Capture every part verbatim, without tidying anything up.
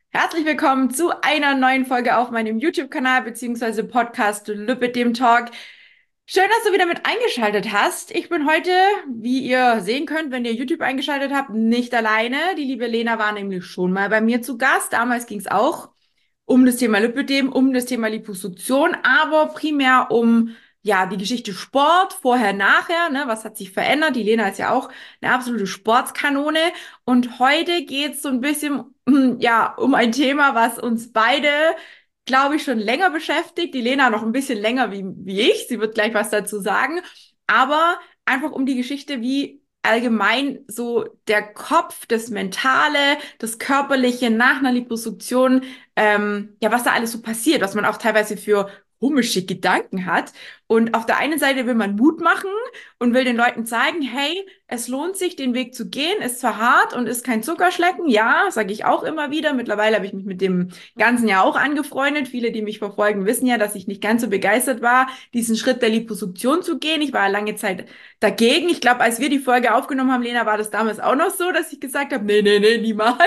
Herzlich willkommen zu einer neuen Folge auf meinem YouTube-Kanal beziehungsweise Podcast Lübbe dem Talk. Schön, dass du wieder mit eingeschaltet hast. Ich bin heute, wie ihr sehen könnt, wenn ihr YouTube eingeschaltet habt, nicht alleine. Die liebe Lena war nämlich schon mal bei mir zu Gast. Damals ging es auch um das Thema Lipödem, um das Thema Liposuktion, aber primär um ja die Geschichte Sport, vorher, nachher, ne, was hat sich verändert? Die Lena ist ja auch eine absolute Sportskanone und heute geht es so ein bisschen mm, ja um ein Thema, was uns beide, glaube ich, schon länger beschäftigt. Die Lena noch ein bisschen länger wie, wie ich. Sie wird gleich was dazu sagen, aber einfach um die Geschichte, wie allgemein so der Kopf, das Mentale, das Körperliche nach einer Liposuktion, ähm, ja, was da alles so passiert, was man auch teilweise für komische Gedanken hat. Und auf der einen Seite will man Mut machen und will den Leuten zeigen, hey, es lohnt sich, den Weg zu gehen, ist zwar hart und ist kein Zuckerschlecken, ja, sage ich auch immer wieder. Mittlerweile habe ich mich mit dem Ganzen ja auch angefreundet. Viele, die mich verfolgen, wissen ja, dass ich nicht ganz so begeistert war, diesen Schritt der Liposuktion zu gehen. Ich war lange Zeit dagegen. Ich glaube, als wir die Folge aufgenommen haben, Lena, war das damals auch noch so, dass ich gesagt habe, nee, nee, nee, niemals.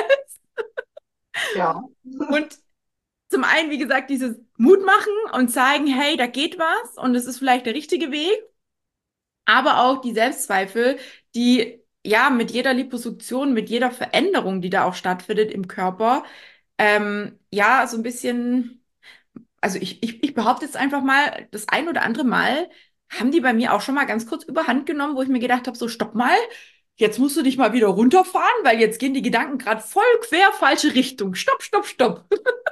Ja, Und zum einen, wie gesagt, dieses Mut machen und zeigen, hey, da geht was und es ist vielleicht der richtige Weg, aber auch die Selbstzweifel, die ja mit jeder Liposuktion, mit jeder Veränderung, die da auch stattfindet im Körper, ähm, ja, so ein bisschen, also ich, ich, ich behaupte jetzt einfach mal, das ein oder andere Mal haben die bei mir auch schon mal ganz kurz überhand genommen, wo ich mir gedacht habe, so stopp mal, jetzt musst du dich mal wieder runterfahren, weil jetzt gehen die Gedanken gerade voll quer falsche Richtung. Stopp, stopp, stopp.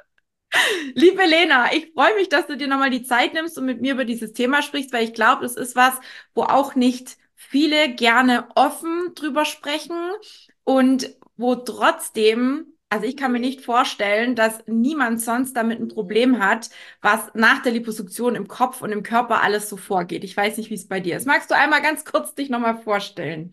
Liebe Lena, ich freue mich, dass du dir nochmal die Zeit nimmst und mit mir über dieses Thema sprichst, weil ich glaube, das ist was, wo auch nicht viele gerne offen drüber sprechen und wo trotzdem, also ich kann mir nicht vorstellen, dass niemand sonst damit ein Problem hat, was nach der Liposuktion im Kopf und im Körper alles so vorgeht. Ich weiß nicht, wie es bei dir ist. Magst du einmal ganz kurz dich nochmal vorstellen?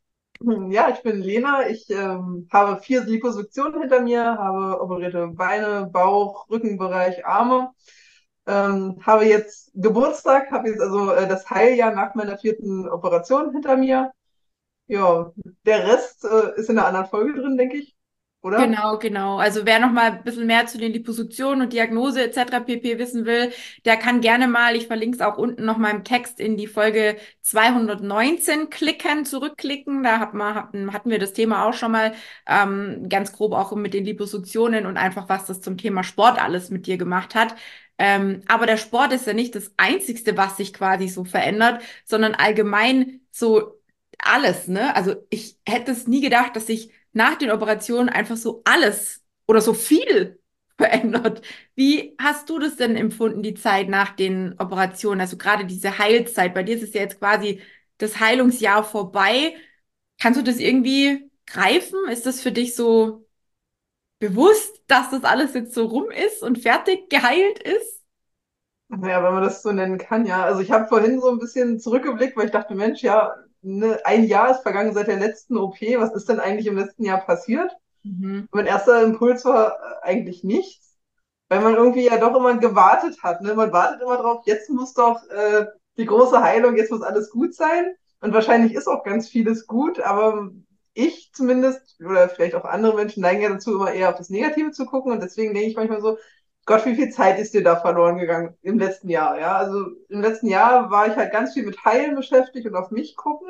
ja, ich bin Lena. Ich ähm, habe vier Liposuktionen hinter mir, habe operierte Beine, Bauch, Rückenbereich, Arme. Ähm, habe jetzt Geburtstag, habe jetzt also äh, das Heiljahr nach meiner vierten Operation hinter mir. Ja, der Rest äh, ist in einer anderen Folge drin, denke ich, oder? Genau, genau. Also wer noch mal ein bisschen mehr zu den Liposuktionen und Diagnose et cetera pp. Wissen will, der kann gerne mal, ich verlinke es auch unten noch mal im Text, in die Folge zweihundertneunzehn klicken, zurückklicken. Da hat man, hatten, hatten wir das Thema auch schon mal ähm, ganz grob auch mit den Liposuktionen und einfach, was das zum Thema Sport alles mit dir gemacht hat. Ähm, aber der Sport ist ja nicht das Einzigste, was sich quasi so verändert, sondern allgemein so alles, ne? Also ich hätte es nie gedacht, dass ich nach den Operationen einfach so alles oder so viel verändert. Wie hast du das denn empfunden, die Zeit nach den Operationen? Also gerade diese Heilzeit. Bei dir ist es ja jetzt quasi das Heilungsjahr vorbei. Kannst du das irgendwie greifen? Ist das für dich so bewusst, dass das alles jetzt so rum ist und fertig geheilt ist? Ja, wenn man das so nennen kann, ja. Also ich habe vorhin so ein bisschen zurückgeblickt, weil ich dachte, Mensch, ja, ne, ein Jahr ist vergangen seit der letzten O P. Was ist denn eigentlich im letzten Jahr passiert? Mhm. Mein erster Impuls war äh, eigentlich nichts, weil man irgendwie ja doch immer gewartet hat. Ne? Man wartet immer drauf, jetzt muss doch äh, die große Heilung, jetzt muss alles gut sein. Und wahrscheinlich ist auch ganz vieles gut, aber ich zumindest, oder vielleicht auch andere Menschen neigen ja dazu, immer eher auf das Negative zu gucken. Und deswegen denke ich manchmal so, Gott, wie viel Zeit ist dir da verloren gegangen im letzten Jahr? Ja, also im letzten Jahr war ich halt ganz viel mit Heilen beschäftigt und auf mich gucken.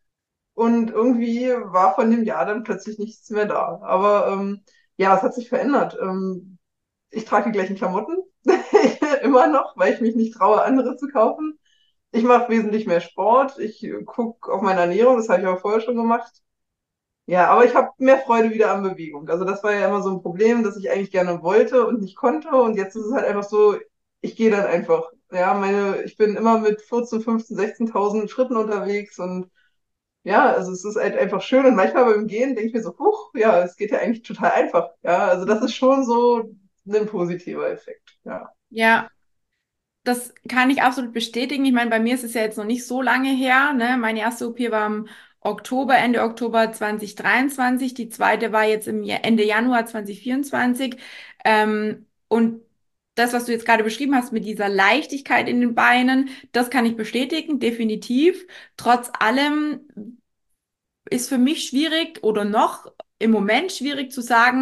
Und irgendwie war von dem Jahr dann plötzlich nichts mehr da. Aber ähm, ja, was hat sich verändert? Ähm, ich trage die gleichen Klamotten immer noch, weil ich mich nicht traue, andere zu kaufen. Ich mache wesentlich mehr Sport. Ich gucke auf meine Ernährung, das habe ich auch vorher schon gemacht. Ja, aber ich habe mehr Freude wieder an Bewegung. Also das war ja immer so ein Problem, dass ich eigentlich gerne wollte und nicht konnte. Und jetzt ist es halt einfach so, ich gehe dann einfach. Ja, meine, ich bin immer mit vierzehn, fünfzehn, sechzehntausend Schritten unterwegs und ja, also es ist halt einfach schön und manchmal beim Gehen denke ich mir so, huch, ja, es geht ja eigentlich total einfach. Ja, also das ist schon so ein positiver Effekt. Ja. Ja, das kann ich absolut bestätigen. Ich meine, bei mir ist es ja jetzt noch nicht so lange her, ne? Meine erste O P war im Oktober, Ende Oktober zwanzig dreiundzwanzig. Die zweite war jetzt im Ja- Ende Januar zwanzig vierundzwanzig. Ähm, und das, was du jetzt gerade beschrieben hast mit dieser Leichtigkeit in den Beinen, das kann ich bestätigen, definitiv. Trotz allem ist für mich schwierig oder noch im Moment schwierig zu sagen,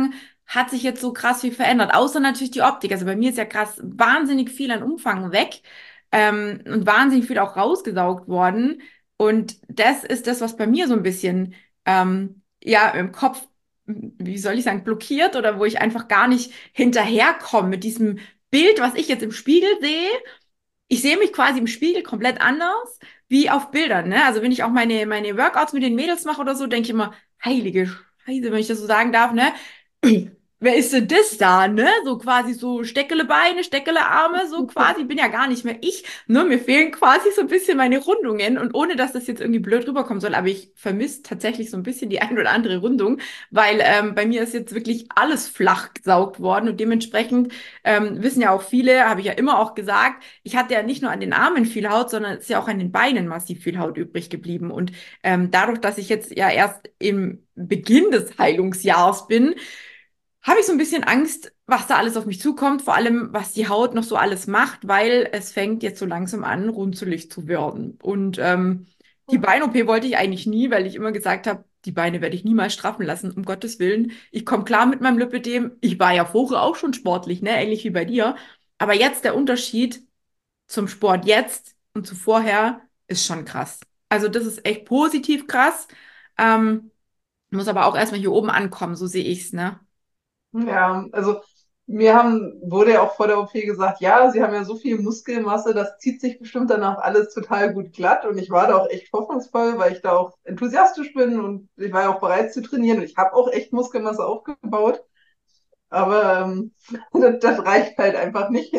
hat sich jetzt so krass viel verändert. Außer natürlich die Optik. Also bei mir ist ja krass wahnsinnig viel an Umfang weg ähm, und wahnsinnig viel auch rausgesaugt worden. Und das ist das, was bei mir so ein bisschen ähm, ja im Kopf, wie soll ich sagen, blockiert oder wo ich einfach gar nicht hinterherkomme mit diesem Bild, was ich jetzt im Spiegel sehe. Ich sehe mich quasi im Spiegel komplett anders wie auf Bildern, ne? Also wenn ich auch meine, meine Workouts mit den Mädels mache oder so, denke ich immer, heilige Scheiße, wenn ich das so sagen darf, ne? Wer ist denn das da, ne? So quasi so Steckele Beine, Steckele Arme, so quasi. Bin ja gar nicht mehr ich. Nur mir fehlen quasi so ein bisschen meine Rundungen. Und ohne, dass das jetzt irgendwie blöd rüberkommen soll, aber ich vermisse tatsächlich so ein bisschen die ein oder andere Rundung, weil ähm, bei mir ist jetzt wirklich alles flach gesaugt worden. Und dementsprechend ähm, wissen ja auch viele, habe ich ja immer auch gesagt, ich hatte ja nicht nur an den Armen viel Haut, sondern es ist ja auch an den Beinen massiv viel Haut übrig geblieben. Und ähm, dadurch, dass ich jetzt ja erst im Beginn des Heilungsjahres bin, habe ich so ein bisschen Angst, was da alles auf mich zukommt, vor allem was die Haut noch so alles macht, weil es fängt jetzt so langsam an, runzelig zu werden. Und ähm, die Bein-O P wollte ich eigentlich nie, weil ich immer gesagt habe, die Beine werde ich niemals straffen lassen, um Gottes Willen. Ich komme klar mit meinem Lipödem. Ich war ja vorher auch schon sportlich, ne, ähnlich wie bei dir. Aber jetzt der Unterschied zum Sport jetzt und zu vorher ist schon krass. Also das ist echt positiv krass. Ähm, muss aber auch erstmal hier oben ankommen, so sehe ich's, ne? Ja, also mir haben, wurde ja auch vor der O P gesagt, ja, sie haben ja so viel Muskelmasse, das zieht sich bestimmt danach alles total gut glatt. Und ich war da auch echt hoffnungsvoll, weil ich da auch enthusiastisch bin und ich war ja auch bereit zu trainieren und ich habe auch echt Muskelmasse aufgebaut. Aber ähm, das, das reicht halt einfach nicht.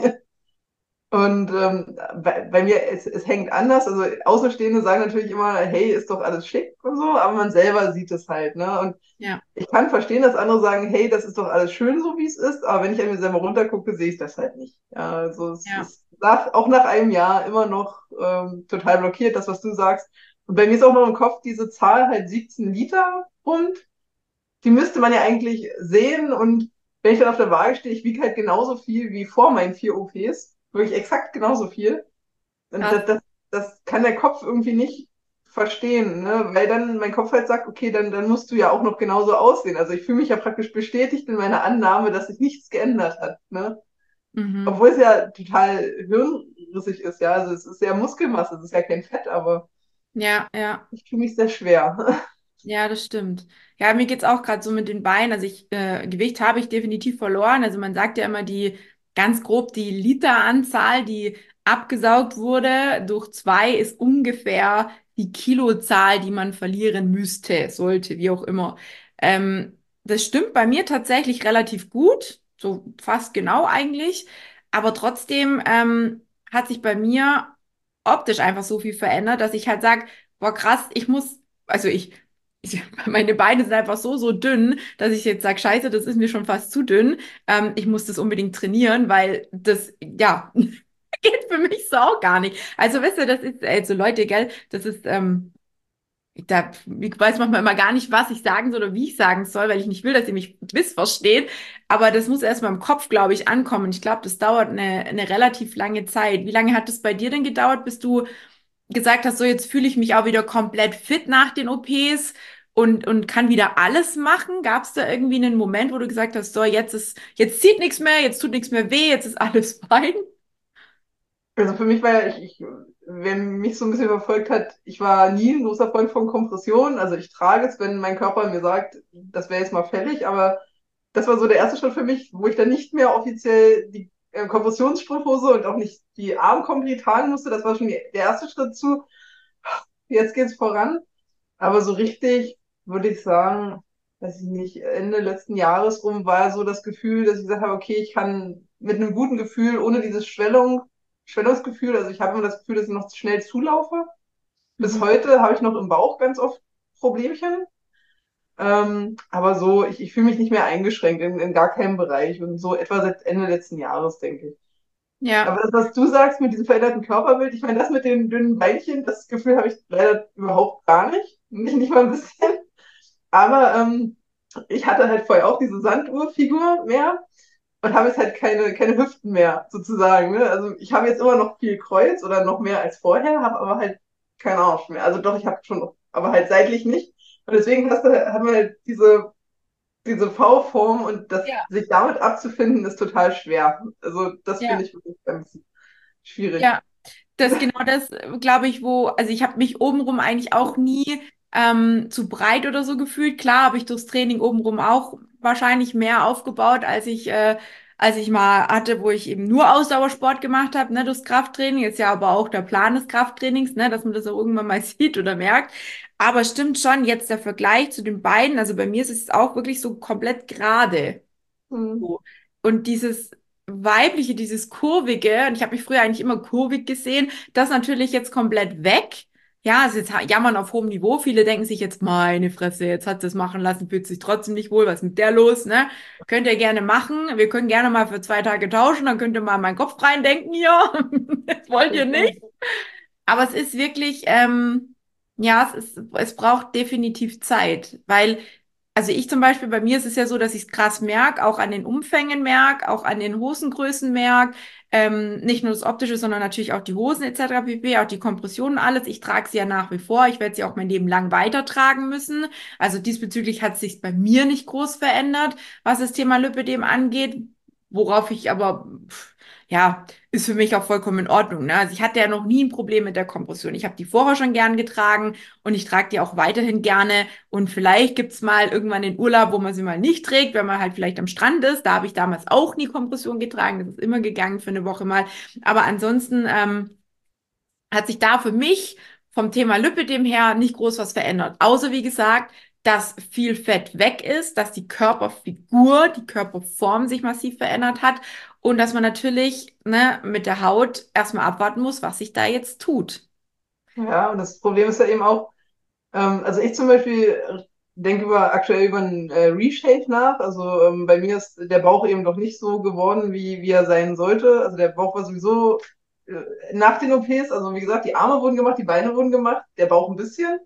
Und ähm, bei, bei mir, es, es hängt anders. Also Außenstehende sagen natürlich immer, hey, ist doch alles schick und so, aber man selber sieht es halt, ne? Und Ja, ich kann verstehen, dass andere sagen, hey, das ist doch alles schön so, wie es ist, aber wenn ich an mir selber runtergucke, sehe ich das halt nicht. Ja, also es ja. ist nach, auch nach einem Jahr immer noch ähm, total blockiert, das, was du sagst. Und bei mir ist auch noch im Kopf diese Zahl halt siebzehn Liter rund. Die müsste man ja eigentlich sehen und wenn ich dann auf der Waage stehe, ich wiege halt genauso viel wie vor meinen vier O Ps. Wirklich exakt genauso viel. Und Krass. das, das, das kann der Kopf irgendwie nicht verstehen, ne? Weil dann mein Kopf halt sagt, okay, dann, dann musst du ja auch noch genauso aussehen. Also ich fühle mich ja praktisch bestätigt in meiner Annahme, dass sich nichts geändert hat, ne? Mhm. Obwohl es ja total hirnrissig ist, ja. Also es ist ja Muskelmasse, es ist ja kein Fett, aber Ja, ja. ich fühle mich sehr schwer. Ja, das stimmt. Ja, mir geht's auch gerade so mit den Beinen. Also ich, äh, Gewicht habe ich definitiv verloren. Also man sagt ja immer die ganz grob die Literanzahl, die abgesaugt wurde, durch zwei ist ungefähr die Kilozahl, die man verlieren müsste, sollte, wie auch immer. Ähm, das stimmt bei mir tatsächlich relativ gut, so fast genau eigentlich. Aber trotzdem ähm, hat sich bei mir optisch einfach so viel verändert, dass ich halt sage, boah, krass, ich muss, also ich ich, meine Beine sind einfach so, so dünn, dass ich jetzt sage, scheiße, das ist mir schon fast zu dünn. Ähm, ich muss das unbedingt trainieren, weil das, ja, geht für mich so auch gar nicht. Also, weißt du, das ist, also Leute, gell, das ist, ähm, ich, da, ich weiß manchmal immer gar nicht, was ich sagen soll oder wie ich sagen soll, weil ich nicht will, dass ihr mich missversteht. Aber das muss erstmal im Kopf, glaube ich, ankommen. Ich glaube, das dauert eine, eine relativ lange Zeit. Wie lange hat es bei dir denn gedauert, bis du gesagt hast, so jetzt fühle ich mich auch wieder komplett fit nach den O Ps und, und kann wieder alles machen? Gab es da irgendwie einen Moment, wo du gesagt hast, so jetzt ist, jetzt zieht nichts mehr, jetzt tut nichts mehr weh, jetzt ist alles fein? Also für mich war ja, ich, ich, wer mich so ein bisschen verfolgt hat, ich war nie ein großer Freund von Kompression. Also ich trage es, wenn mein Körper mir sagt, das wäre jetzt mal fällig, aber das war so der erste Schritt für mich, wo ich dann nicht mehr offiziell die äh, Kompressionsstrumpfhose und auch nicht die Armkompli tragen musste. Das war schon die, der erste Schritt zu, jetzt geht's voran. Aber so richtig würde ich sagen, weiß ich nicht, Ende letzten Jahres rum war so das Gefühl, dass ich gesagt habe, okay, ich kann mit einem guten Gefühl, ohne dieses Schwellung, Schwellungsgefühl, also ich habe immer das Gefühl, dass ich noch schnell zulaufe. Bis Mhm. heute habe ich noch im Bauch ganz oft Problemchen. Ähm, aber so, ich, ich fühle mich nicht mehr eingeschränkt in, in gar keinem Bereich und so etwa seit Ende letzten Jahres, denke ich. Ja, Aber das, was du sagst mit diesem veränderten Körperbild, ich meine, das mit den dünnen Beinchen, das Gefühl habe ich leider überhaupt gar nicht. Nicht, nicht mal ein bisschen. Aber ähm, ich hatte halt vorher auch diese Sanduhrfigur mehr und habe jetzt halt keine, keine Hüften mehr, sozusagen. Ne? Also ich habe jetzt immer noch viel Kreuz oder noch mehr als vorher, habe aber halt keinen Arsch mehr. Also doch, ich habe schon, noch, aber halt seitlich nicht. Und deswegen hast du, hat man halt diese diese V-Form und das, Ja, sich damit abzufinden, ist total schwer. Also das finde ja, ich wirklich ganz schwierig. ja. Das ist genau das, glaube ich, wo, also ich habe mich obenrum eigentlich auch nie ähm, zu breit oder so gefühlt. Klar habe ich durchs Training obenrum auch wahrscheinlich mehr aufgebaut, als ich, äh, als ich mal hatte, wo ich eben nur Ausdauersport gemacht habe, ne, durchs Krafttraining. Ist ja aber auch der Plan des Krafttrainings, ne, dass man das auch irgendwann mal sieht oder merkt. Aber stimmt schon, jetzt der Vergleich zu den beiden, also bei mir ist es auch wirklich so komplett gerade. Hm. So. Und dieses Weibliche, dieses Kurvige, und ich habe mich früher eigentlich immer kurvig gesehen, das natürlich jetzt komplett weg. Ja, es ist jetzt jammern auf hohem Niveau. Viele denken sich jetzt, meine Fresse, jetzt hat sie es machen lassen, fühlt sich trotzdem nicht wohl, was ist mit der los, ne? Könnt ihr gerne machen. Wir können gerne mal für zwei Tage tauschen, dann könnt ihr mal in meinen Kopf reindenken hier. Das wollt ihr nicht. Aber es ist wirklich, ähm, ja, es ist, es braucht definitiv Zeit, weil, also ich zum Beispiel, bei mir ist es ja so, dass ich es krass merke, auch an den Umfängen merke, auch an den Hosengrößen merke, ähm, nicht nur das Optische, sondern natürlich auch die Hosen et cetera pp., auch die Kompressionen, alles. Ich trage sie ja nach wie vor. Ich werde sie auch mein Leben lang weitertragen müssen. Also diesbezüglich hat es sich bei mir nicht groß verändert, was das Thema Lipödem angeht, worauf ich aber, pff, ja, ist für mich auch vollkommen in Ordnung. Ne? Also ich hatte ja noch nie ein Problem mit der Kompression. Ich habe die vorher schon gern getragen und ich trage die auch weiterhin gerne. Und vielleicht gibt's mal irgendwann den Urlaub, wo man sie mal nicht trägt, wenn man halt vielleicht am Strand ist. Da habe ich damals auch nie Kompression getragen. Das ist immer gegangen für eine Woche mal. Aber ansonsten ähm, hat sich da für mich vom Thema Lipödem her nicht groß was verändert. Außer wie gesagt, dass viel Fett weg ist, dass die Körperfigur, die Körperform sich massiv verändert hat und dass man natürlich ne, mit der Haut erstmal abwarten muss, was sich da jetzt tut. Ja, und das Problem ist ja eben auch, ähm, also ich zum Beispiel denke über aktuell über einen äh, Reshape nach. Also ähm, bei mir ist der Bauch eben doch nicht so geworden, wie, wie er sein sollte. Also der Bauch war sowieso äh, nach den O Ps, also wie gesagt, die Arme wurden gemacht, die Beine wurden gemacht, der Bauch ein bisschen.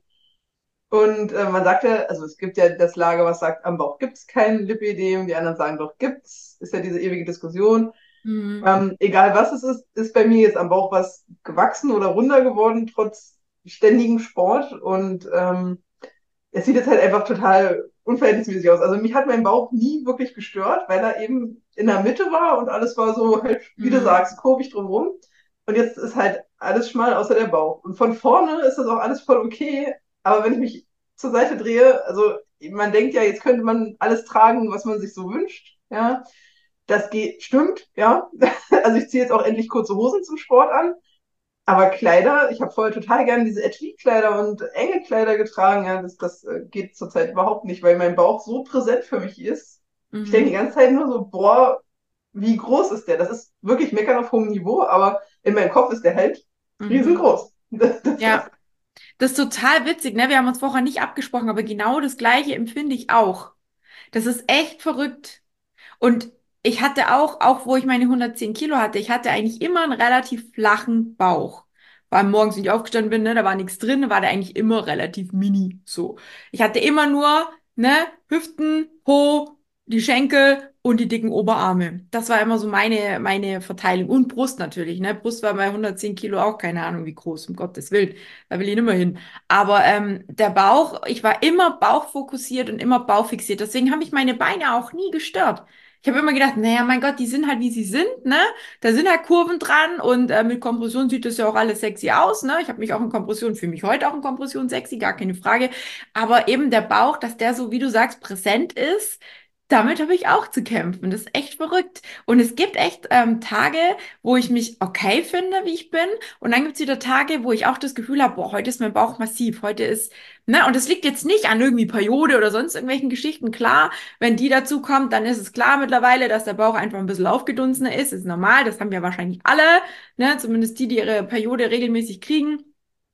Und äh, man sagt ja, also es gibt ja das Lager, was sagt, am Bauch gibt es kein Lipödem, die anderen sagen doch gibt's, ist ja diese ewige Diskussion. Mhm. Ähm, egal was es ist, ist bei mir jetzt am Bauch was gewachsen oder runder geworden, trotz ständigem Sport. Und ähm, es sieht jetzt halt einfach total unverhältnismäßig aus. Also mich hat mein Bauch nie wirklich gestört, weil er eben in der Mitte war und alles war so halt, wie du Mhm. sagst, kurvig drumrum. Und jetzt ist halt alles schmal außer der Bauch. Und von vorne ist das auch alles voll okay. Aber wenn ich mich zur Seite drehe, also man denkt ja, jetzt könnte man alles tragen, was man sich so wünscht. Ja, das geht, stimmt, ja. Also ich ziehe jetzt auch endlich kurze Hosen zum Sport an. Aber Kleider, ich habe vorher total gerne diese Etui-Kleider und enge Kleider getragen. Ja, das, das äh, geht zurzeit überhaupt nicht, weil mein Bauch so präsent für mich ist. Ich denke die Mhm. ganze Zeit nur so, boah, wie groß ist der? Das ist wirklich Meckern auf hohem Niveau, aber in meinem Kopf ist der halt Mhm. riesengroß. Das, das Ja. ist, Das ist total witzig, ne? Wir haben uns vorher nicht abgesprochen, aber genau das Gleiche empfinde ich auch. Das ist echt verrückt. Und ich hatte auch, auch wo ich meine hundertzehn Kilo hatte, ich hatte eigentlich immer einen relativ flachen Bauch. Vor allem morgens, wenn ich aufgestanden bin, ne, da war nichts drin, war der eigentlich immer relativ mini, so. Ich hatte immer nur, ne, Hüften, Po, die Schenkel und die dicken Oberarme. Das war immer so meine, meine Verteilung. Und Brust natürlich, ne. Brust war bei hundertzehn Kilo auch keine Ahnung wie groß, um Gottes Willen. Da will ich nicht mehr hin. Aber ähm, der Bauch, ich war immer bauchfokussiert und immer bauchfixiert. Deswegen haben mich meine Beine auch nie gestört. Ich habe immer gedacht, naja, mein Gott, die sind halt wie sie sind, ne? Da sind halt Kurven dran und äh, mit Kompression sieht das ja auch alles sexy aus, ne? Ich habe mich auch in Kompression, fühle mich heute auch in Kompression sexy, gar keine Frage. Aber eben der Bauch, dass der so, wie du sagst, präsent ist, damit habe ich auch zu kämpfen. Das ist echt verrückt. Und es gibt echt ähm, Tage, wo ich mich okay finde, wie ich bin. Und dann gibt es wieder Tage, wo ich auch das Gefühl habe, boah, heute ist mein Bauch massiv. Heute ist, ne? Und das liegt jetzt nicht an irgendwie Periode oder sonst irgendwelchen Geschichten. Klar, wenn die dazu kommt, dann ist es klar mittlerweile, dass der Bauch einfach ein bisschen aufgedunsener ist. Ist normal, das haben ja wahrscheinlich alle, ne? Zumindest die, die ihre Periode regelmäßig kriegen.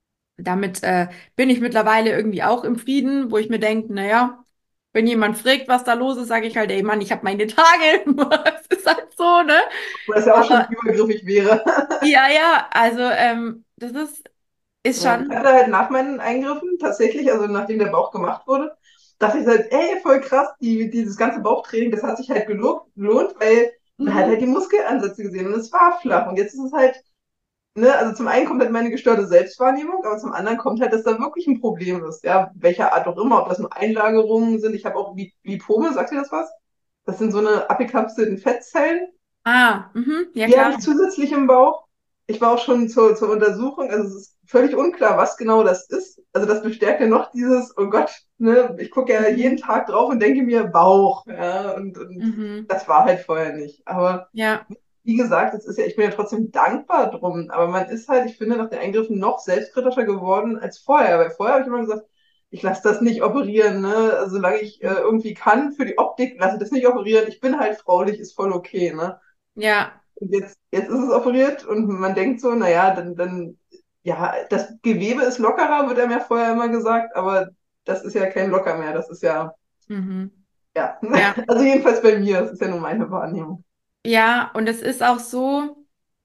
Damit äh, bin ich mittlerweile irgendwie auch im Frieden, wo ich mir denke, naja, wenn jemand fragt, was da los ist, sage ich halt, ey Mann, ich habe meine Tage. Es ist halt so, ne? was ja auch schon Aber übergriffig wäre. ja, ja, also ähm, das ist, ist Ja, ich schon. hatte halt nach meinen Eingriffen tatsächlich, also nachdem der Bauch gemacht wurde, dachte ich halt, ey, voll krass, die, dieses ganze Bauchtraining, das hat sich halt gelohnt, gelohnt, weil man hat Mhm. halt die Muskelansätze gesehen und es war flach. Und jetzt ist es halt ne, also zum einen kommt halt meine gestörte Selbstwahrnehmung, aber zum anderen kommt halt, dass da wirklich ein Problem ist, ja, welcher Art auch immer, ob das nur Einlagerungen sind. Ich habe auch Lip- Lipome, sagt ihr das was? Das sind so eine abgekapselten Fettzellen, Ah, mhm, ja die habe klar. ich zusätzlich im Bauch. Ich war auch schon zur, zur Untersuchung, also es ist völlig unklar, was genau das ist. Also das bestärkt ja noch dieses, oh Gott, ne, ich gucke ja jeden Mhm, Tag drauf und denke mir Bauch, ja, und, und mhm, das war halt vorher nicht. Aber ja, wie gesagt, es ist ja, ich bin ja trotzdem dankbar drum, aber man ist halt, ich finde, nach den Eingriffen noch selbstkritischer geworden als vorher, weil vorher habe ich immer gesagt, ich lasse das nicht operieren, ne? Also, solange ich äh, irgendwie kann, für die Optik, lasse ich das nicht operieren. Ich bin halt fraulich, ist voll okay, ne? ja, Und jetzt, jetzt ist es operiert und man denkt so, naja, dann, dann, ja, das Gewebe ist lockerer, wird einem ja vorher immer gesagt, aber das ist ja kein Locker mehr, das ist ja, mhm, ja, ja. also jedenfalls bei mir, das ist ja nur meine Wahrnehmung. Ja, und es ist auch so.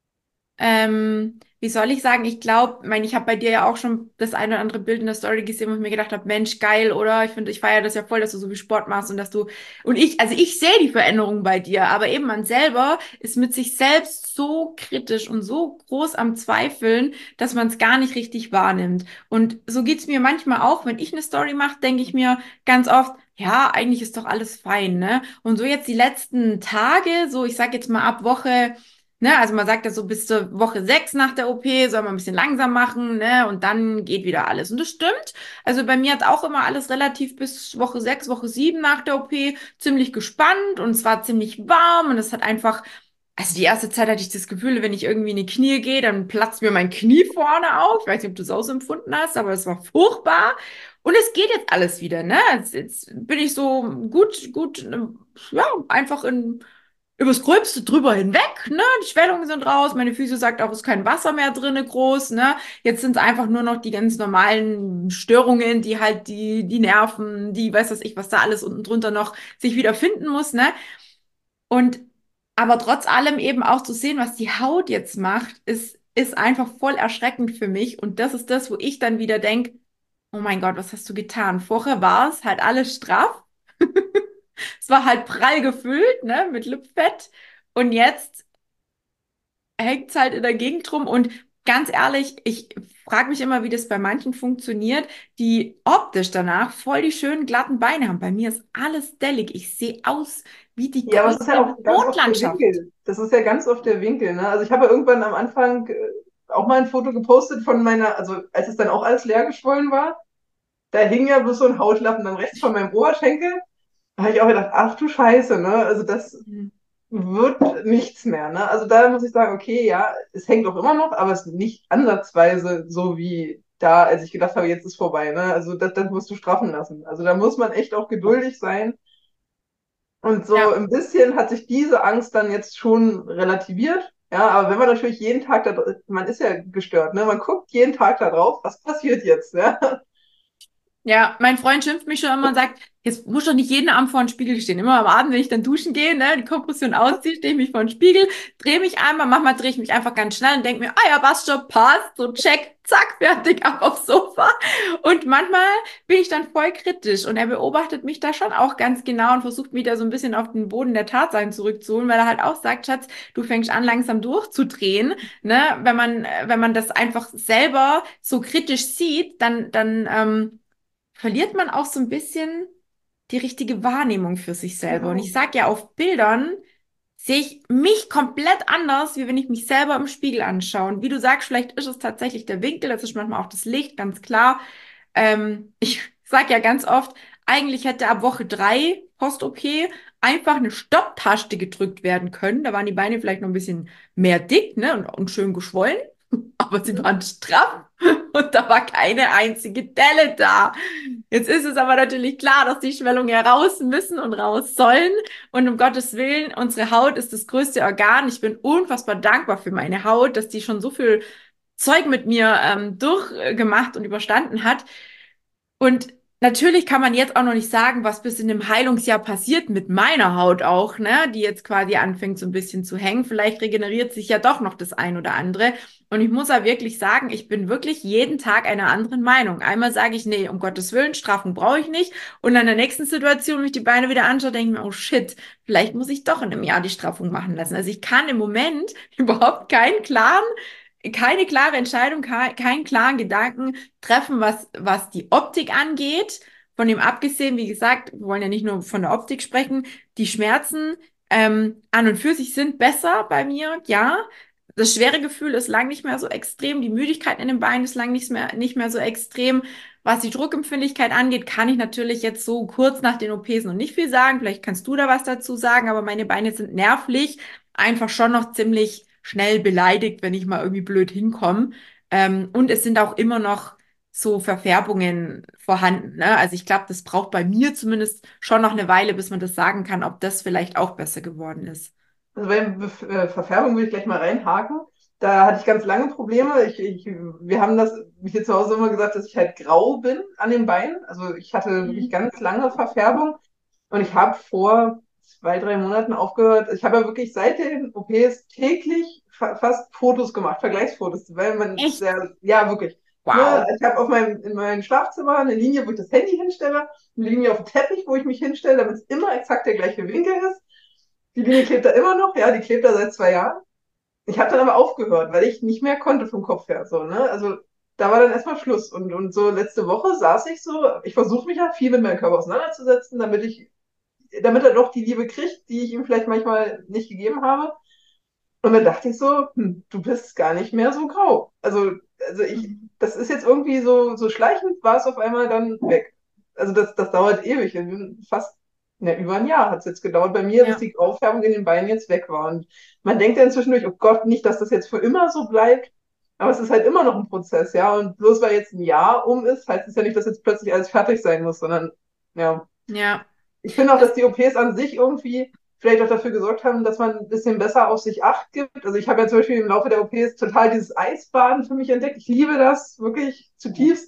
Ähm, wie soll ich sagen? Ich glaube, mein, ich habe bei dir ja auch schon das eine oder andere Bild in der Story gesehen, wo ich mir gedacht habe, Mensch, geil, oder? Ich finde, ich feiere das ja voll, dass du so viel Sport machst und dass du und ich, also ich sehe die Veränderungen bei dir, aber eben man selber ist mit sich selbst so kritisch und so groß am Zweifeln, dass man es gar nicht richtig wahrnimmt. Und so geht's mir manchmal auch, wenn ich eine Story mache, denke ich mir ganz oft, ja, eigentlich ist doch alles fein, ne? Und so jetzt die letzten Tage, so ich sag jetzt mal ab Woche. Ne, also man sagt ja so bis zur Woche sechs nach der O P soll man ein bisschen langsam machen, ne, und dann geht wieder alles. Und das stimmt. Also bei mir hat auch immer alles relativ bis Woche sechs, Woche sieben nach der O P ziemlich gespannt und es war ziemlich warm und es hat einfach, also die erste Zeit hatte ich das Gefühl, wenn ich irgendwie in die Knie gehe, dann platzt mir mein Knie vorne auf. Ich weiß nicht, ob du es auch so empfunden hast, aber es war furchtbar. Und es geht jetzt alles wieder, ne? Jetzt, jetzt bin ich so gut, gut, äh, ja, einfach in übers Gröbste drüber hinweg, ne? Die Schwellungen sind raus, meine Füße sagt auch, ist kein Wasser mehr drinne groß, ne? Jetzt sind es einfach nur noch die ganz normalen Störungen, die halt die, die Nerven, die weiß was ich, was da alles unten drunter noch sich wieder finden muss, ne? Und aber trotz allem eben auch zu sehen, was die Haut jetzt macht, ist, ist einfach voll erschreckend für mich. Und das ist das, wo ich dann wieder denke, oh mein Gott, was hast du getan? Vorher war es halt alles straff. Es war halt prall gefüllt, ne, mit Lipfett. Und jetzt hängt es halt in der Gegend rum. Und ganz ehrlich, ich frage mich immer, wie das bei manchen funktioniert, die optisch danach voll die schönen glatten Beine haben. Bei mir ist alles dellig. Ich sehe aus wie die Ja, aber es ist ja größte auch ganz oft der Mondlandschaft. Winkel. Das ist ja ganz oft der Winkel, ne? Also ich habe ja irgendwann am Anfang äh, auch mal ein Foto gepostet von meiner, also als es dann auch alles leer geschwollen war, da hing ja bloß so ein Hautlappen dann rechts von meinem Oberschenkel. Da habe ich auch gedacht, ach du Scheiße, ne? Also das Mhm. wird nichts mehr, ne? Also da muss ich sagen, okay, ja, es hängt auch immer noch, aber es ist nicht ansatzweise so wie da, als ich gedacht habe, jetzt ist vorbei, ne? Also das, das musst du straffen lassen. Also da muss man echt auch geduldig sein. Und so Ja. ein bisschen hat sich diese Angst dann jetzt schon relativiert. Ja, aber wenn man natürlich jeden Tag da, man ist ja gestört, ne? Man guckt jeden Tag da drauf, was passiert jetzt, ja? Ja, mein Freund schimpft mich schon immer und sagt, jetzt muss doch nicht jeden Abend vor den Spiegel stehen. Immer am Abend, wenn ich dann duschen gehe, ne, die Kompression ausziehe, stehe ich mich vor den Spiegel, drehe mich einmal, manchmal drehe ich mich einfach ganz schnell und denke mir, ah ja, passt schon, passt, so check, zack, fertig, ab aufs Sofa. Und manchmal bin ich dann voll kritisch und er beobachtet mich da schon auch ganz genau und versucht mich da so ein bisschen auf den Boden der Tatsachen zurückzuholen, weil er halt auch sagt, Schatz, du fängst an, langsam durchzudrehen, ne, wenn man, äh, wenn man das einfach selber so kritisch sieht, dann, dann, ähm, verliert man auch so ein bisschen die richtige Wahrnehmung für sich selber. Und ich Genau. sage ja, auf Bildern sehe ich mich komplett anders, wie wenn ich mich selber im Spiegel anschaue. Und wie du sagst, vielleicht ist es tatsächlich der Winkel, das ist manchmal auch das Licht, ganz klar. Ähm, ich sage ja ganz oft, eigentlich hätte ab Woche drei Post-O P einfach eine Stopptaste gedrückt werden können. Da waren die Beine vielleicht noch ein bisschen mehr dick, ne, und, und schön geschwollen, aber sie waren straff und da war keine einzige Delle da. Jetzt ist es aber natürlich klar, dass die Schwellungen ja raus müssen und raus sollen. Und um Gottes Willen, unsere Haut ist das größte Organ. Ich bin unfassbar dankbar für meine Haut, dass die schon so viel Zeug mit mir ähm, durchgemacht und überstanden hat. Und natürlich kann man jetzt auch noch nicht sagen, was bis in dem Heilungsjahr passiert mit meiner Haut auch, ne, die jetzt quasi anfängt so ein bisschen zu hängen. Vielleicht regeneriert sich ja doch noch das ein oder andere. Und ich muss ja wirklich sagen, ich bin wirklich jeden Tag einer anderen Meinung. Einmal sage ich, nee, um Gottes Willen, Strafen brauche ich nicht. Und in der nächsten Situation, wenn ich die Beine wieder anschaue, denke ich mir, oh shit, vielleicht muss ich doch in einem Jahr die Straffung machen lassen. Also ich kann im Moment überhaupt keinen klaren keine klare Entscheidung, kein, keinen klaren Gedanken treffen, was, was die Optik angeht. Von dem abgesehen, wie gesagt, wir wollen ja nicht nur von der Optik sprechen, die Schmerzen ähm, an und für sich sind besser bei mir, ja. Das schwere Gefühl ist lang nicht mehr so extrem, die Müdigkeit in den Beinen ist lang nicht mehr, nicht mehr so extrem. Was die Druckempfindlichkeit angeht, kann ich natürlich jetzt so kurz nach den O Ps noch nicht viel sagen. Vielleicht kannst du da was dazu sagen, aber meine Beine sind nervlich einfach schon noch ziemlich schnell beleidigt, wenn ich mal irgendwie blöd hinkomme. Ähm, und es sind auch immer noch so Verfärbungen vorhanden. Ne? Also ich glaube, das braucht bei mir zumindest schon noch eine Weile, bis man das sagen kann, ob das vielleicht auch besser geworden ist. Also bei Bef äh, Verfärbung würde ich gleich mal reinhaken. Da hatte ich ganz lange Probleme. Ich, ich, wir haben das, mich hier zu Hause immer gesagt, dass ich halt grau bin an den Beinen. Also ich hatte wirklich Mhm. ganz lange Verfärbung und ich habe vor zwei, drei Monaten aufgehört. Ich habe ja wirklich seit den O Ps täglich fa fast Fotos gemacht, Vergleichsfotos, weil man Echt? sehr, ja wirklich. Ne, Wow. ich habe auf meinem, in meinem Schlafzimmer eine Linie, wo ich das Handy hinstelle, eine Linie auf dem Teppich, wo ich mich hinstelle, damit es immer exakt der gleiche Winkel ist. Die Linie klebt da immer noch, ja, die klebt da seit zwei Jahren. Ich habe dann aber aufgehört, weil ich nicht mehr konnte vom Kopf her. So, ne? Also da war dann erstmal Schluss. Und, und so letzte Woche saß ich so, ich versuche mich ja viel mit meinem Körper auseinanderzusetzen, damit ich, damit er doch die Liebe kriegt, die ich ihm vielleicht manchmal nicht gegeben habe. Und dann dachte ich so, hm, du bist gar nicht mehr so grau. Also, also ich, Mhm. das ist jetzt irgendwie so, so schleichend war es auf einmal dann weg. Also das, das dauert ewig. Fast, ne, über ein Jahr hat es jetzt gedauert bei mir, bis Ja, die Graufärbung in den Beinen jetzt weg war. Und man denkt ja inzwischen durch, oh Gott, nicht, dass das jetzt für immer so bleibt. Aber es ist halt immer noch ein Prozess, ja. Und bloß weil jetzt ein Jahr um ist, heißt es ja nicht, dass jetzt plötzlich alles fertig sein muss, sondern ja. ja. Ich finde auch, Das, dass die O Ps an sich irgendwie vielleicht auch dafür gesorgt haben, dass man ein bisschen besser auf sich Acht gibt. Also ich habe ja zum Beispiel im Laufe der O Ps total dieses Eisbaden für mich entdeckt. Ich liebe das wirklich zutiefst.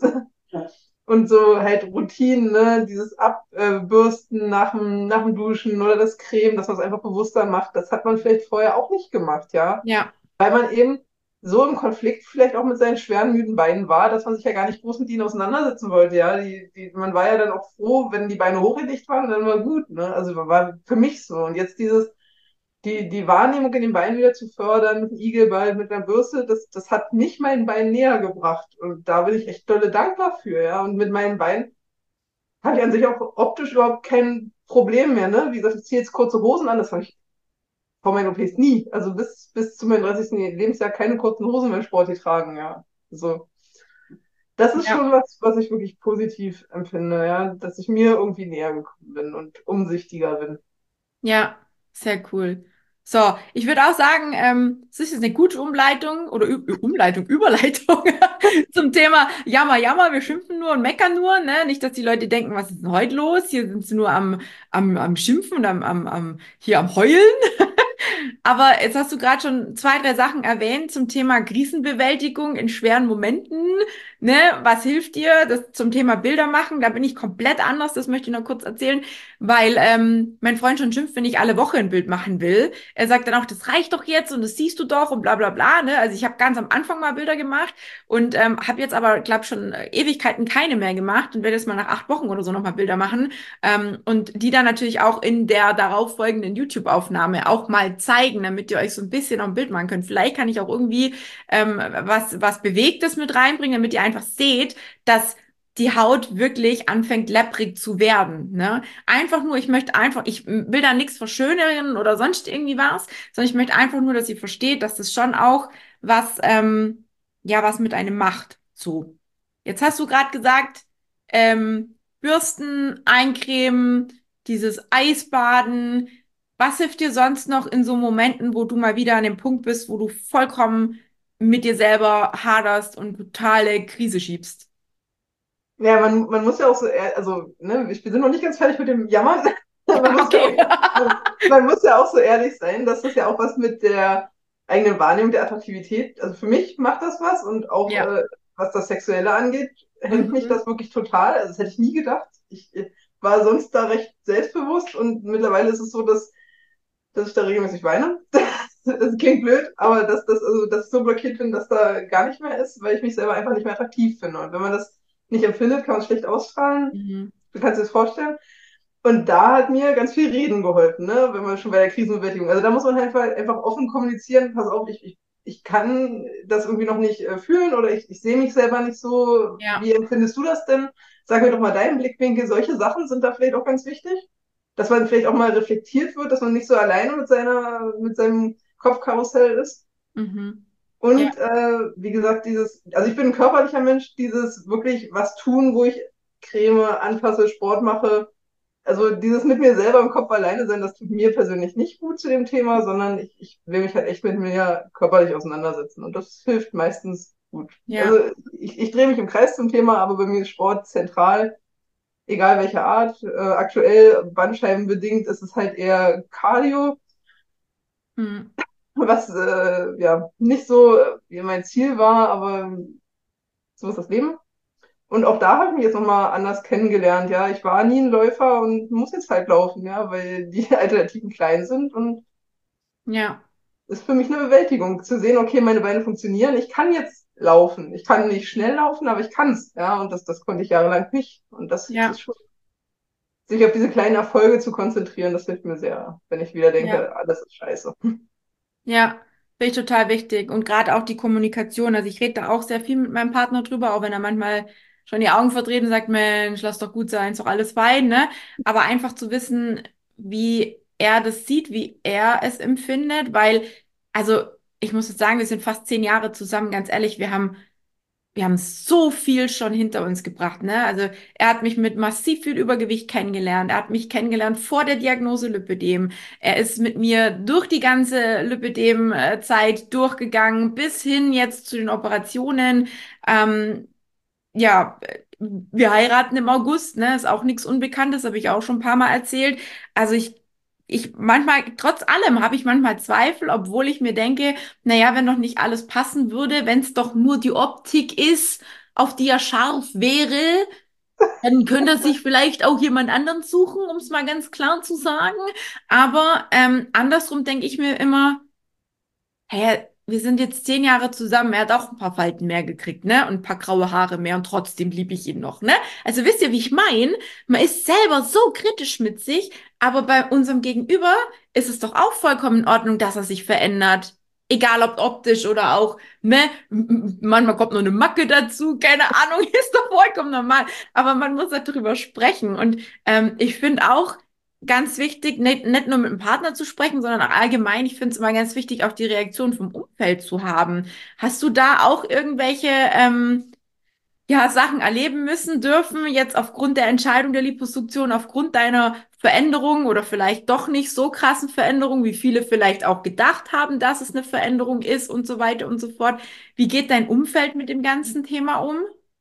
Und so halt Routinen, ne? Dieses Abbürsten nach dem, nach dem Duschen oder das Creme, dass man es einfach bewusster macht. Das hat man vielleicht vorher auch nicht gemacht, ja. ja, Weil man eben so im Konflikt vielleicht auch mit seinen schweren, müden Beinen war, dass man sich ja gar nicht groß mit ihnen auseinandersetzen wollte, ja. Die, die, man war ja dann auch froh, wenn die Beine hochgelegt waren, dann war gut, ne. Also war für mich so. Und jetzt dieses, die, die Wahrnehmung in den Beinen wieder zu fördern, mit dem Igelball, mit einer Bürste, das, das hat mich meinen Beinen näher gebracht. Und da bin ich echt dolle dankbar für, ja. Und mit meinen Beinen habe ich an sich auch optisch überhaupt kein Problem mehr, ne. Wie gesagt, ich ziehe jetzt kurze Hosen an, das habe ich vor meinen O Ps nie. Also bis, bis zu meinem dreißigsten Lebensjahr keine kurzen Hosen mehr Sport getragen, ja. Also das ist ja, schon was, was ich wirklich positiv empfinde, ja, dass ich mir irgendwie näher gekommen bin und umsichtiger bin. ja, sehr cool. So, ich würde auch sagen, ähm, es ist jetzt eine gute Umleitung oder Ü Umleitung, Überleitung zum Thema Jammer, Jammer, wir schimpfen nur und meckern nur, ne? Nicht, dass die Leute denken, was ist denn heute los? Hier sind sie nur am, am, am Schimpfen und am, am, am, hier am Heulen. Aber jetzt hast du gerade schon zwei, drei Sachen erwähnt zum Thema Krisenbewältigung in schweren Momenten. Ne? Was hilft dir? Das zum Thema Bilder machen, da bin ich komplett anders. Das möchte ich noch kurz erzählen, weil ähm, mein Freund schon schimpft, wenn ich alle Woche ein Bild machen will. Er sagt dann auch, das reicht doch jetzt und das siehst du doch und bla bla bla. Ne? Also ich habe ganz am Anfang mal Bilder gemacht und ähm, habe jetzt aber, glaube schon äh, Ewigkeiten keine mehr gemacht und werde jetzt mal nach acht Wochen oder so nochmal Bilder machen. Ähm, und die dann natürlich auch in der darauffolgenden YouTube-Aufnahme auch mal zeigen, damit ihr euch so ein bisschen auf ein Bild machen könnt. Vielleicht kann ich auch irgendwie ähm, was, was Bewegtes mit reinbringen, damit ihr einfach seht, dass die Haut wirklich anfängt lepprig zu werden. Ne? Einfach nur, ich möchte einfach, ich will da nichts verschönern oder sonst irgendwie was, sondern ich möchte einfach nur, dass ihr versteht, dass das schon auch was, ähm, ja, was mit einem macht. So. Jetzt hast du gerade gesagt, ähm, Bürsten, eincremen, dieses Eisbaden. Was hilft dir sonst noch in so Momenten, wo du mal wieder an dem Punkt bist, wo du vollkommen mit dir selber haderst und totale Krise schiebst? Ja, man, man muss ja auch so, ehr- also, ne, wir sind noch nicht ganz fertig mit dem Jammern. Man muss ja Okay. auch, man, man muss ja auch so ehrlich sein, dass das ja auch was mit der eigenen Wahrnehmung der Attraktivität, also für mich macht das was und auch Ja. äh, was das Sexuelle angeht, hemmt mich Mhm. das wirklich total. Also das hätte ich nie gedacht. Ich äh, war sonst da recht selbstbewusst und mittlerweile ist es so, dass, dass ich da regelmäßig weine. Das klingt blöd, aber dass das, also, dass ich so blockiert bin, dass da gar nicht mehr ist, weil ich mich selber einfach nicht mehr attraktiv finde. Und wenn man das nicht empfindet, kann man es schlecht ausstrahlen. Mhm. Du kannst dir das vorstellen. Und da hat mir ganz viel Reden geholfen, ne? Wenn wir schon bei der Krisenbewältigung. Also da muss man halt einfach, einfach offen kommunizieren. Pass auf, ich, ich ich kann das irgendwie noch nicht äh, fühlen oder ich, ich sehe mich selber nicht so. Ja. Wie empfindest du das denn? Sag mir doch mal deinen Blickwinkel. Solche Sachen sind da vielleicht auch ganz wichtig, dass man vielleicht auch mal reflektiert wird, dass man nicht so alleine mit seiner, mit seinem Kopfkarussell ist. Mhm. Ja. Und äh, wie gesagt, dieses, also ich bin ein körperlicher Mensch, dieses wirklich was tun, wo ich Creme anfasse, Sport mache, also dieses mit mir selber im Kopf alleine sein, das tut mir persönlich nicht gut zu dem Thema, sondern ich, ich will mich halt echt mit mir körperlich auseinandersetzen. Und das hilft meistens gut. Ja. Also ich, ich drehe mich im Kreis zum Thema, aber bei mir ist Sport zentral, egal welche Art. Äh, aktuell bandscheibenbedingt ist es halt eher Cardio, Mhm. was äh, ja nicht so äh, wie mein Ziel war, aber so ist das Leben. Und auch da habe ich mich jetzt nochmal anders kennengelernt. Ja, ich war nie ein Läufer und muss jetzt halt laufen, ja, weil die Alternativen klein sind und Ja. ist für mich eine Bewältigung zu sehen, okay, meine Beine funktionieren, ich kann jetzt laufen. Ich kann nicht schnell laufen, aber ich kann's, ja, und das, das konnte ich jahrelang nicht. Und das, das Ja. ist schon, sich auf diese kleinen Erfolge zu konzentrieren, das hilft mir sehr, wenn ich wieder Ja. denke, alles ist scheiße. Ja, finde ich total wichtig. Und gerade auch die Kommunikation. Also ich rede da auch sehr viel mit meinem Partner drüber, auch wenn er manchmal schon die Augen verdreht und sagt, Mensch, lass doch gut sein, ist doch alles fein, ne? Aber einfach zu wissen, wie er das sieht, wie er es empfindet, weil, also ich muss jetzt sagen, wir sind fast zehn Jahre zusammen, ganz ehrlich, wir haben wir haben so viel schon hinter uns gebracht, ne? Also er hat mich mit massiv viel Übergewicht kennengelernt. Er hat mich kennengelernt vor der Diagnose Lipödem. Er ist mit mir durch die ganze Lipödem-Zeit durchgegangen, bis hin jetzt zu den Operationen. Ähm, ja, wir heiraten im August, ne? Ist auch nichts Unbekanntes, habe ich auch schon ein paar Mal erzählt. Also ich, ich manchmal, trotz allem habe ich manchmal Zweifel, obwohl ich mir denke, naja, wenn doch nicht alles passen würde, wenn es doch nur die Optik ist, auf die er scharf wäre, dann könnte er sich vielleicht auch jemand anderen suchen, um es mal ganz klar zu sagen. Aber ähm, andersrum denke ich mir immer, hey, wir sind jetzt zehn Jahre zusammen. Er hat auch ein paar Falten mehr gekriegt, ne? Und ein paar graue Haare mehr und trotzdem liebe ich ihn noch, ne? Also wisst ihr, wie ich meine? Man ist selber so kritisch mit sich, aber bei unserem Gegenüber ist es doch auch vollkommen in Ordnung, dass er sich verändert. Egal ob optisch oder auch, ne? M- m- Manchmal kommt noch eine Macke dazu, keine Ahnung, ist doch vollkommen normal. Aber man muss darüber sprechen. Und ähm, ich finde auch, ganz wichtig, nicht, nicht nur mit dem Partner zu sprechen, sondern auch allgemein. Ich finde es immer ganz wichtig, auch die Reaktion vom Umfeld zu haben. Hast du da auch irgendwelche ähm, ja, Sachen erleben müssen dürfen, jetzt aufgrund der Entscheidung der Liposuktion, aufgrund deiner Veränderung oder vielleicht doch nicht so krassen Veränderung, wie viele vielleicht auch gedacht haben, dass es eine Veränderung ist und so weiter und so fort? Wie geht dein Umfeld mit dem ganzen Thema um?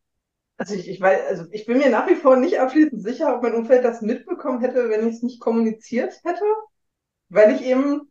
Also ich, ich weiß, also ich bin mir nach wie vor nicht abschließend sicher, ob mein Umfeld das mitbekommen hätte, wenn ich es nicht kommuniziert hätte, weil ich eben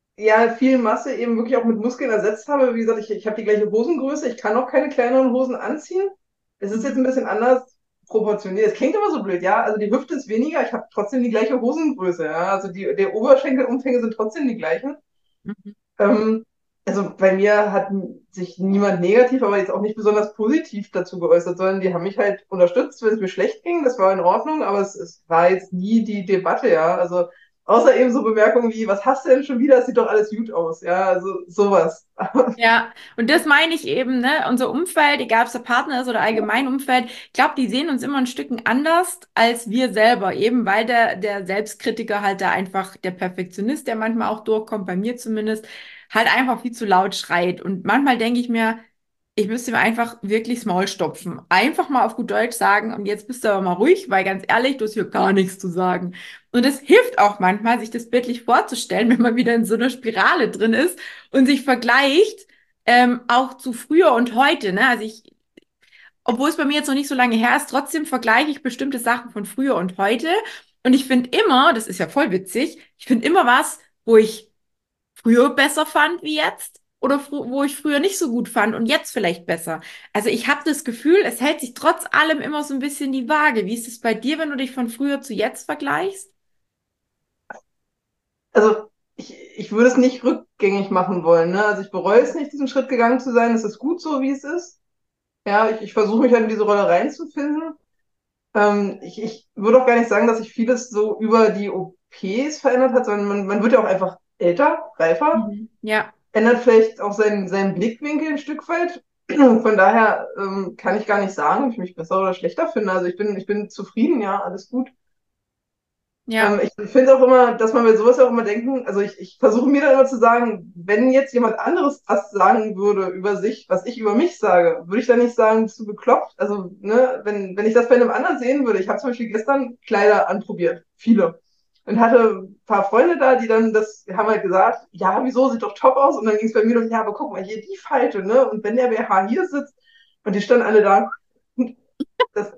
ja viel Masse eben wirklich auch mit Muskeln ersetzt habe. Wie gesagt, ich, ich habe die gleiche Hosengröße, ich kann auch keine kleineren Hosen anziehen. Es ist jetzt ein Mhm. bisschen anders proportioniert. Es klingt immer so blöd, ja. Also die Hüfte ist weniger, ich habe trotzdem die gleiche Hosengröße, ja. Also die, der Oberschenkelumfänge sind trotzdem die gleichen. Mhm. Ähm, also bei mir hat sich niemand negativ, aber jetzt auch nicht besonders positiv dazu geäußert, sondern die haben mich halt unterstützt, wenn es mir schlecht ging. Das war in Ordnung, aber es, es war jetzt nie die Debatte, ja. Also außer eben so Bemerkungen wie, was hast du denn schon wieder? Es sieht doch alles gut aus, ja. Also sowas. Ja, und das meine ich eben, ne? Unser Umfeld, egal ob es der Partner ist oder allgemein Umfeld, ich glaube, die sehen uns immer ein Stücken anders als wir selber, eben weil der, der Selbstkritiker halt da einfach, der Perfektionist, der manchmal auch durchkommt, bei mir zumindest, halt einfach viel zu laut schreit. Und manchmal denke ich mir, ich müsste mir einfach wirklich das Maul stopfen. Einfach mal auf gut Deutsch sagen, und jetzt bist du aber mal ruhig, weil ganz ehrlich, du hast hier gar nichts zu sagen. Und es hilft auch manchmal, sich das bildlich vorzustellen, wenn man wieder in so einer Spirale drin ist und sich vergleicht, ähm, auch zu früher und heute. Ne? Also ich, obwohl es bei mir jetzt noch nicht so lange her ist, trotzdem vergleiche ich bestimmte Sachen von früher und heute. Und ich finde immer, das ist ja voll witzig, ich finde immer was, wo ich früher besser fand wie jetzt oder fr- wo ich früher nicht so gut fand und jetzt vielleicht besser. Also ich habe das Gefühl, es hält sich trotz allem immer so ein bisschen die Waage. Wie ist es bei dir, wenn du dich von früher zu jetzt vergleichst? Also ich, ich würde es nicht rückgängig machen wollen, ne? Also ich bereue es nicht, diesen Schritt gegangen zu sein. Es ist gut so, wie es ist. Ja, ich, ich versuche mich halt in diese Rolle reinzufinden. Ähm, ich, ich würde auch gar nicht sagen, dass sich vieles so über die O Ps verändert hat, sondern man, man wird ja auch einfach älter, reifer. Mhm. Ja. ändert vielleicht auch seinen, seinen Blickwinkel ein Stück weit. Von daher ähm, kann ich gar nicht sagen, ob ich mich besser oder schlechter finde. Also ich bin, ich bin zufrieden, ja, alles gut. Ja, Ähm, ich finde auch immer, dass man bei sowas auch immer denken, also ich, ich versuche mir dann immer zu sagen, wenn jetzt jemand anderes das sagen würde über sich, was ich über mich sage, würde ich dann nicht sagen, bist du bekloppt? Also, ne, wenn, wenn ich das bei einem anderen sehen würde, ich habe zum Beispiel gestern Kleider anprobiert, viele. Und hatte ein paar Freunde da, die dann das haben halt gesagt, ja, wieso, sieht doch top aus. Und dann ging es bei mir noch, ja, aber guck mal, hier die Falte, ne? Und wenn der B H hier sitzt und die standen alle da, das,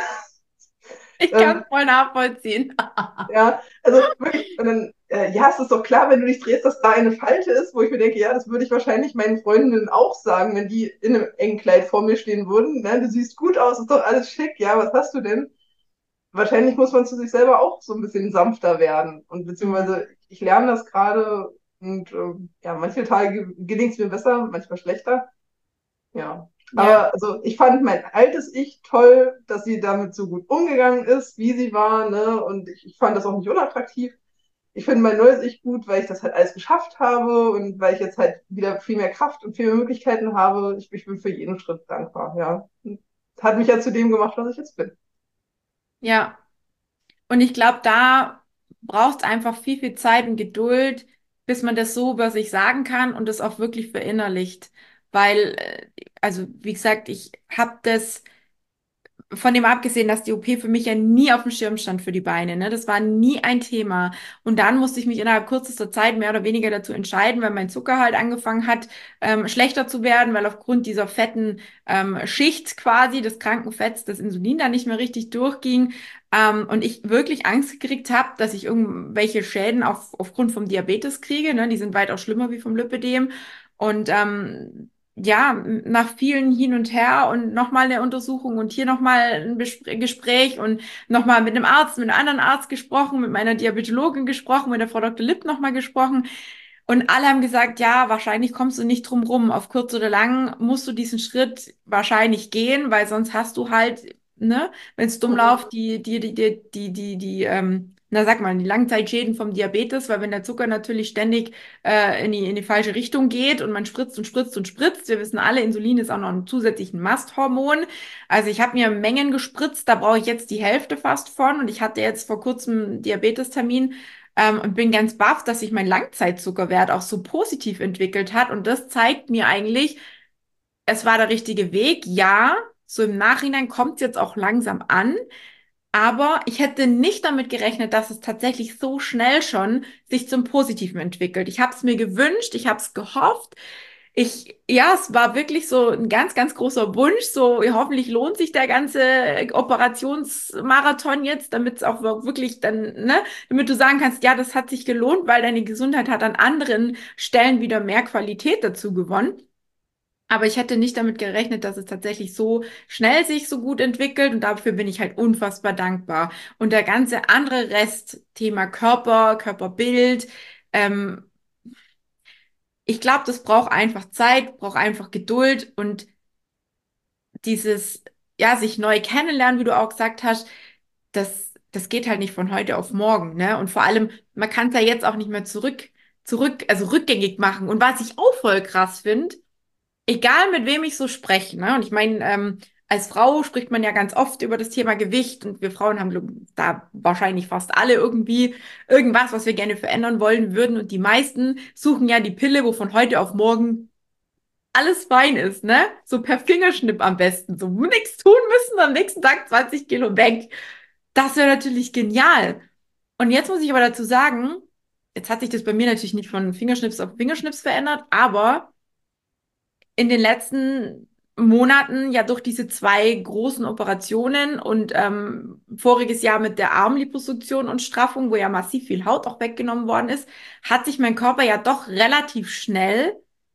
ich kann ähm, es voll nachvollziehen. ja, also wirklich, und dann, äh, ja, es ist doch klar, wenn du dich drehst, dass da eine Falte ist, wo ich mir denke, ja, das würde ich wahrscheinlich meinen Freundinnen auch sagen, wenn die in einem engen Kleid vor mir stehen würden. Ne? Du siehst gut aus, ist doch alles schick, ja, was hast du denn? Wahrscheinlich muss man zu sich selber auch so ein bisschen sanfter werden. Und Mhm. beziehungsweise ich lerne das gerade und ähm, ja, manche Tage gelingt es mir besser, manchmal schlechter. Ja. Ja, Aber also ich fand mein altes Ich toll, dass sie damit so gut umgegangen ist, wie sie war, ne? Und ich, ich fand das auch nicht unattraktiv. Ich finde mein neues Ich gut, weil ich das halt alles geschafft habe und weil ich jetzt halt wieder viel mehr Kraft und viel mehr Möglichkeiten habe. Ich, ich bin für jeden Schritt dankbar, ja. Hat mich ja zu dem gemacht, was ich jetzt bin. ja. Und ich glaube, da braucht es einfach viel, viel Zeit und Geduld, bis man das so über sich sagen kann und das auch wirklich verinnerlicht. Weil, äh, also wie gesagt, ich habe das von dem abgesehen, dass die O P für mich ja nie auf dem Schirm stand für die Beine, ne? Das war nie ein Thema. Und dann musste ich mich innerhalb kürzester Zeit mehr oder weniger dazu entscheiden, weil mein Zucker halt angefangen hat, ähm, schlechter zu werden, weil aufgrund dieser fetten ähm, Schicht quasi des kranken Fetts das Insulin da nicht mehr richtig durchging. Ähm, und ich wirklich Angst gekriegt habe, dass ich irgendwelche Schäden auf, aufgrund vom Diabetes kriege, ne? Die sind weitaus schlimmer wie vom Lipödem. Und ähm, ja, nach vielen hin und her und nochmal eine Untersuchung und hier nochmal ein Bespr Gespräch und nochmal mit einem Arzt, mit einem anderen Arzt gesprochen, mit meiner Diabetologin gesprochen, mit der Frau Doktor Lipp nochmal gesprochen. Und alle haben gesagt, ja, wahrscheinlich kommst du nicht drum rum. Auf kurz oder lang musst du diesen Schritt wahrscheinlich gehen, weil sonst hast du halt, ne, wenn es dumm läuft, die, die, die, die, die, die, die ähm, na sag mal, die Langzeitschäden vom Diabetes, weil wenn der Zucker natürlich ständig äh, in die, in die falsche Richtung geht und man spritzt und spritzt und spritzt. Wir wissen alle, Insulin ist auch noch ein zusätzliches Masthormon. Also ich habe mir Mengen gespritzt, da brauche ich jetzt die Hälfte fast von und ich hatte jetzt vor kurzem einen Diabetestermin ähm, und bin ganz baff, dass sich mein Langzeitzuckerwert auch so positiv entwickelt hat und das zeigt mir eigentlich, es war der richtige Weg. Ja, so im Nachhinein kommt es jetzt auch langsam an. Aber ich hätte nicht damit gerechnet, dass es tatsächlich so schnell schon sich zum Positiven entwickelt. Ich habe es mir gewünscht, ich habe es gehofft. Ich, ja, es war wirklich so ein ganz, ganz großer Wunsch. So, ja, hoffentlich lohnt sich der ganze Operationsmarathon jetzt, damit es auch wirklich dann, ne, damit du sagen kannst, ja, das hat sich gelohnt, weil deine Gesundheit hat an anderen Stellen wieder mehr Qualität dazu gewonnen. Aber ich hätte nicht damit gerechnet, dass es tatsächlich so schnell sich so gut entwickelt und dafür bin ich halt unfassbar dankbar. Und der ganze andere Rest, Thema Körper, Körperbild, ähm, ich glaube, das braucht einfach Zeit, braucht einfach Geduld und dieses, ja, sich neu kennenlernen, wie du auch gesagt hast, das, das geht halt nicht von heute auf morgen, ne? Und vor allem, man kann es ja jetzt auch nicht mehr zurück, zurück, also rückgängig machen. Und was ich auch voll krass finde, egal mit wem ich so spreche, ne? Und ich meine, ähm, als Frau spricht man ja ganz oft über das Thema Gewicht und wir Frauen haben glaub, da wahrscheinlich fast alle irgendwie irgendwas, was wir gerne verändern wollen würden. Und die meisten suchen ja die Pille, wo von heute auf morgen alles fein ist, ne? So per Fingerschnipp am besten. So nichts tun müssen, am nächsten Tag zwanzig Kilo weg. Das wäre natürlich genial. Und jetzt muss ich aber dazu sagen, jetzt hat sich das bei mir natürlich nicht von Fingerschnips auf Fingerschnips verändert, aber in den letzten Monaten ja durch diese zwei großen Operationen und ähm, voriges Jahr mit der Armliposuktion und Straffung, wo ja massiv viel Haut auch weggenommen worden ist, hat sich mein Körper ja doch relativ schnell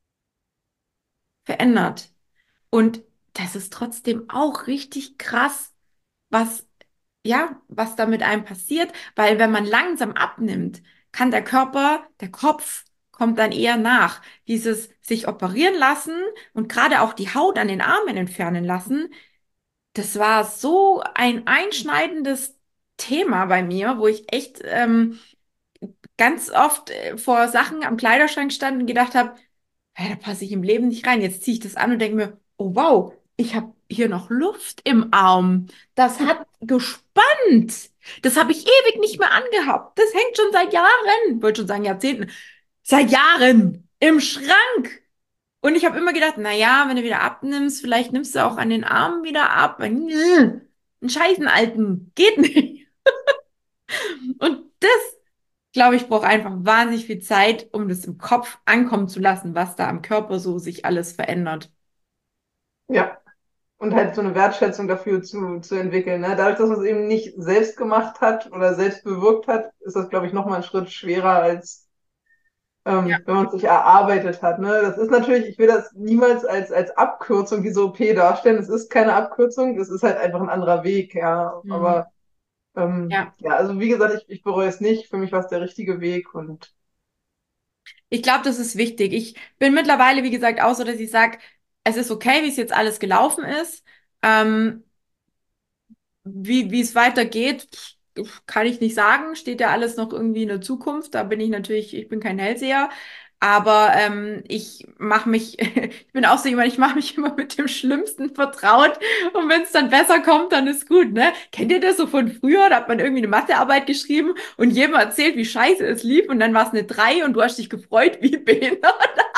verändert. Und das ist trotzdem auch richtig krass, was, ja, was da mit einem passiert, weil wenn man langsam abnimmt, kann der Körper, der Kopf kommt dann eher nach. Dieses sich operieren lassen und gerade auch die Haut an den Armen entfernen lassen, das war so ein einschneidendes Thema bei mir, wo ich echt ähm, ganz oft äh, vor Sachen am Kleiderschrank stand und gedacht habe, hey, da passe ich im Leben nicht rein. Jetzt ziehe ich das an und denke mir, oh wow, ich habe hier noch Luft im Arm. Das hat gespannt. Das habe ich ewig nicht mehr angehabt. Das hängt schon seit Jahren, wollte schon sagen Jahrzehnten, seit Jahren im Schrank. Und ich habe immer gedacht, na ja, wenn du wieder abnimmst, vielleicht nimmst du auch an den Armen wieder ab. Nö, einen scheißen Alten, geht nicht. Und das, glaube ich, braucht einfach wahnsinnig viel Zeit, um das im Kopf ankommen zu lassen, was da am Körper so sich alles verändert. Ja. Und halt so eine Wertschätzung dafür zu, zu entwickeln. Ne? Dadurch, dass man es eben nicht selbst gemacht hat oder selbst bewirkt hat, ist das, glaube ich, nochmal einen Schritt schwerer, als Ja. ähm, wenn man es sich erarbeitet hat. Ne? Das ist natürlich, ich will das niemals als, als Abkürzung, diese O P darstellen. Es ist keine Abkürzung, es ist halt einfach ein anderer Weg, ja. Mhm. Aber ähm, Ja. ja, also wie gesagt, ich, ich bereue es nicht. Für mich war es der richtige Weg und Ich glaube, das ist wichtig. Ich bin mittlerweile, wie gesagt, auch so, dass ich sage, es ist okay, wie es jetzt alles gelaufen ist. Ähm, Wie, wie es weitergeht, pff, kann ich nicht sagen. Steht ja alles noch irgendwie in der Zukunft. Da bin ich natürlich, ich bin kein Hellseher. Aber ähm, ich mache mich, ich bin auch so jemand, ich mache mich immer mit dem Schlimmsten vertraut. Und wenn es dann besser kommt, dann ist gut, ne? Kennt ihr das so von früher? Da hat man irgendwie eine Mathearbeit geschrieben und jedem erzählt, wie scheiße es lief. Und dann war es eine drei und du hast dich gefreut wie behindert.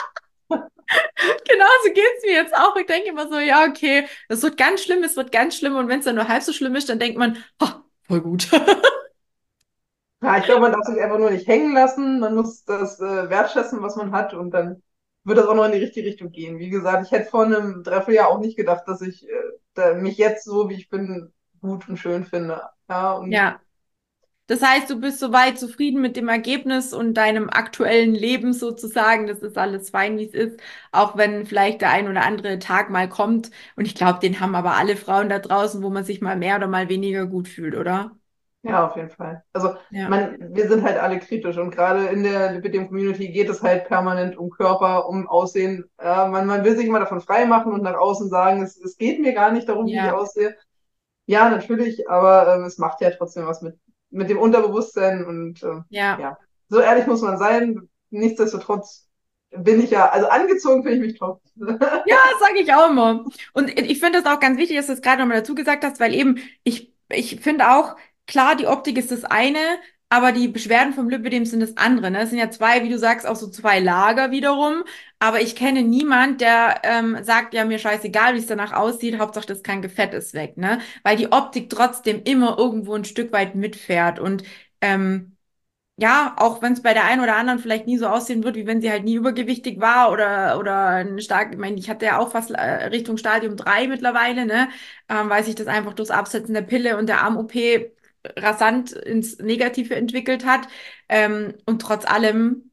Genauso geht's mir jetzt auch. Ich denke immer so, ja, okay, es wird ganz schlimm, es wird ganz schlimm. Und wenn es dann nur halb so schlimm ist, dann denkt man, ha, voll gut. ja, ich glaube, man darf sich einfach nur nicht hängen lassen. Man muss das äh, wertschätzen, was man hat, und dann wird das auch noch in die richtige Richtung gehen. Wie gesagt, ich hätte vor einem Dreivierteljahr auch nicht gedacht, dass ich äh, da, mich jetzt so, wie ich bin, gut und schön finde. Ja, und Ja, das heißt, du bist soweit zufrieden mit dem Ergebnis und deinem aktuellen Leben sozusagen. Das ist alles fein, wie es ist. Auch wenn vielleicht der ein oder andere Tag mal kommt. Und ich glaube, den haben aber alle Frauen da draußen, wo man sich mal mehr oder mal weniger gut fühlt, oder? ja, auf jeden Fall. Also, Ja, man, wir sind halt alle kritisch, und gerade in der Lipidem-Community geht es halt permanent um Körper, um Aussehen. Ja, man, man will sich immer davon frei machen und nach außen sagen, es, es geht mir gar nicht darum, wie ich ja, aussehe. Ja, natürlich, aber ähm, es macht ja trotzdem was mit, mit dem Unterbewusstsein, und äh, ja. ja, so ehrlich muss man sein. Nichtsdestotrotz bin ich ja, also angezogen finde ich mich top. Ja, sage ich auch immer. Und ich finde das auch ganz wichtig, dass du es gerade nochmal dazu gesagt hast, weil eben, ich, ich finde auch, klar, die Optik ist das eine, aber die Beschwerden vom Lipödem sind das andere. Ne? Es sind ja zwei, wie du sagst, auch so zwei Lager wiederum. Aber ich kenne niemand, der ähm, sagt, ja, mir scheißegal, wie es danach aussieht, Hauptsache das kranke Fett ist weg, ne? Weil die Optik trotzdem immer irgendwo ein Stück weit mitfährt. Und ähm, ja, auch wenn es bei der einen oder anderen vielleicht nie so aussehen wird, wie wenn sie halt nie übergewichtig war oder, oder ein stark, ich meine, ich hatte ja auch fast äh, Richtung Stadium drei mittlerweile, ne, ähm, weil sich das einfach durchs Absetzen der Pille und der Arm-O P rasant ins Negative entwickelt hat. Ähm, und trotz allem,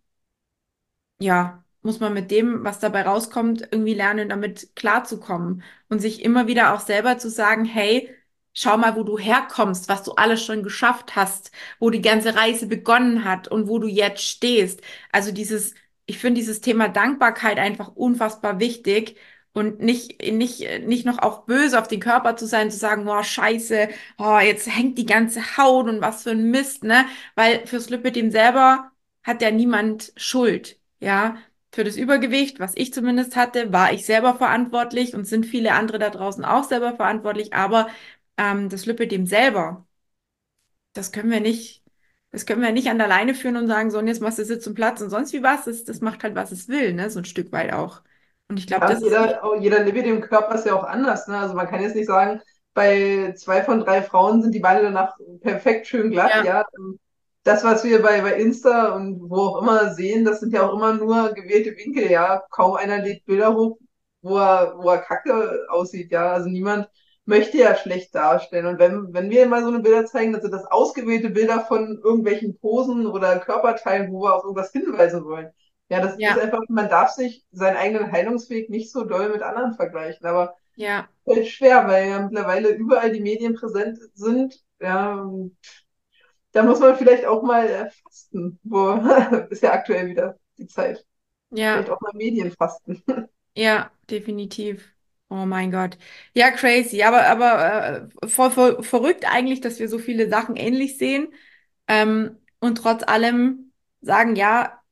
ja, muss man mit dem, was dabei rauskommt, irgendwie lernen, damit klarzukommen und sich immer wieder auch selber zu sagen, hey, schau mal, wo du herkommst, was du alles schon geschafft hast, wo die ganze Reise begonnen hat und wo du jetzt stehst. Also dieses, ich finde dieses Thema Dankbarkeit einfach unfassbar wichtig. Und nicht, nicht, nicht noch auch böse auf den Körper zu sein, zu sagen, boah, scheiße, oh, jetzt hängt die ganze Haut und was für ein Mist, ne? Weil fürs Lipödem selber hat ja niemand Schuld. Ja, für das Übergewicht, was ich zumindest hatte, war ich selber verantwortlich und sind viele andere da draußen auch selber verantwortlich. Aber ähm, das Lipödem selber, das können wir nicht, das können wir nicht an der Leine führen und sagen, so, und jetzt machst du Sitz und Platz und sonst wie was. Das, das macht halt, was es will, ne? So ein Stück weit auch. Und ich glaube, Ja, das und ist jeder, wichtig. auch jeder Libido im Körper ist ja auch anders, ne? Also man kann jetzt nicht sagen, bei zwei von drei Frauen sind die Beine danach perfekt schön glatt, Ja, ja. Das, was wir bei, bei Insta und wo auch immer sehen, das sind ja auch immer nur gewählte Winkel, ja. Kaum einer lädt Bilder hoch, wo er, wo er kacke aussieht, ja. Also niemand möchte ja schlecht darstellen. Und wenn, wenn wir mal so eine Bilder zeigen, dann sind das ausgewählte Bilder von irgendwelchen Posen oder Körperteilen, wo wir auf irgendwas hinweisen wollen. Ja, das ist ja, einfach, man darf sich seinen eigenen Heilungsweg nicht so doll mit anderen vergleichen. Aber ja. fällt schwer, weil ja mittlerweile überall die Medien präsent sind. Ja, und da muss man vielleicht auch mal äh, fasten. Wo ist ja aktuell wieder die Zeit. Vielleicht Ja, auch mal Medienfasten. ja, definitiv. Oh mein Gott. Ja, crazy. Aber, aber äh, voll, voll, verrückt eigentlich, dass wir so viele Sachen ähnlich sehen. Ähm, und trotz allem sagen, ja,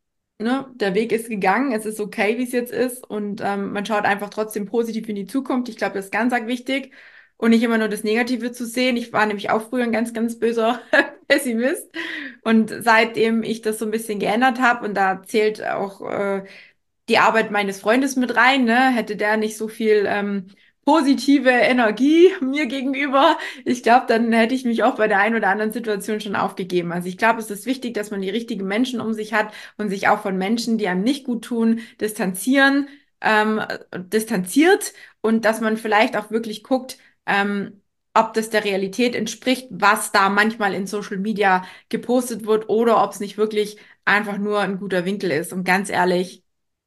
ne, der Weg ist gegangen, es ist okay, wie es jetzt ist und ähm, man schaut einfach trotzdem positiv in die Zukunft. Ich glaube, das ist ganz arg wichtig und nicht immer nur das Negative zu sehen. Ich war nämlich auch früher ein ganz, ganz böser Pessimist und seitdem ich das so ein bisschen geändert habe und da zählt auch äh, die Arbeit meines Freundes mit rein, ne? Hätte der nicht so viel ähm, positive Energie mir gegenüber, ich glaube, dann hätte ich mich auch bei der einen oder anderen Situation schon aufgegeben. Also ich glaube, es ist wichtig, dass man die richtigen Menschen um sich hat und sich auch von Menschen, die einem nicht gut tun, distanzieren, ähm, distanziert und dass man vielleicht auch wirklich guckt, ähm, ob das der Realität entspricht, was da manchmal in Social Media gepostet wird oder ob es nicht wirklich einfach nur ein guter Winkel ist. Und ganz ehrlich,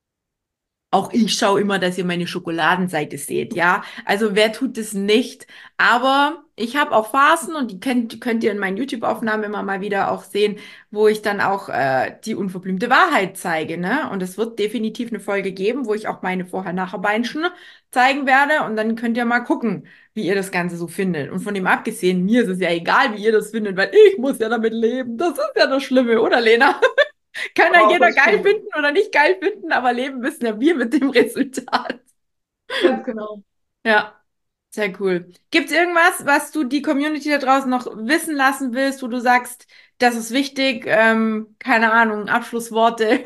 auch ich schaue immer, dass ihr meine Schokoladenseite seht, ja. Also wer tut es nicht? Aber ich habe auch Phasen und die könnt, könnt ihr in meinen YouTube-Aufnahmen immer mal wieder auch sehen, wo ich dann auch äh, die unverblümte Wahrheit zeige, ne? Und es wird definitiv eine Folge geben, wo ich auch meine Vorher-Nachher-Beinchen zeigen werde. Und dann könnt ihr mal gucken, wie ihr das Ganze so findet. Und von dem abgesehen, mir ist es ja egal, wie ihr das findet, weil ich muss ja damit leben. Das ist ja das Schlimme, oder Lena? Kann ja Oh, jeder das geil stimmt. finden oder nicht geil finden, aber leben müssen ja wir mit dem Resultat. Ganz genau. Ja, sehr cool. Gibt es irgendwas, was du die Community da draußen noch wissen lassen willst, wo du sagst, das ist wichtig? Ähm, keine Ahnung, Abschlussworte.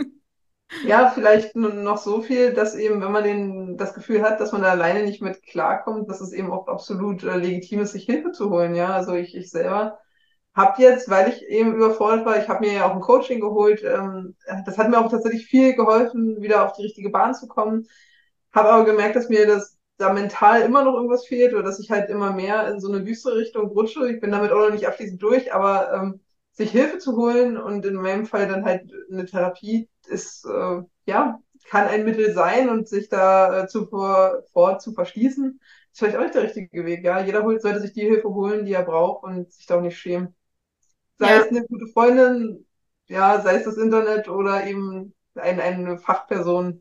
Ja, vielleicht nur noch so viel, dass eben, wenn man den, das Gefühl hat, dass man da alleine nicht mit klarkommt, dass es eben auch absolut äh, legitim ist, sich Hilfe zu holen. Ja, also ich, ich selber habe jetzt, weil ich eben überfordert war, ich habe mir ja auch ein Coaching geholt. Ähm, das hat mir auch tatsächlich viel geholfen, wieder auf die richtige Bahn zu kommen. Habe aber gemerkt, dass mir das da mental immer noch irgendwas fehlt oder dass ich halt immer mehr in so eine düstere Richtung rutsche. Ich bin damit auch noch nicht abschließend durch, aber ähm, sich Hilfe zu holen und in meinem Fall dann halt eine Therapie ist, äh, ja, kann ein Mittel sein und sich da äh, zuvor vor zu verschließen, ist vielleicht auch nicht der richtige Weg. Ja, jeder holt, sollte sich die Hilfe holen, die er braucht und sich da auch nicht schämen. Sei es Ja, eine gute Freundin, ja, sei es das Internet oder eben ein, eine Fachperson.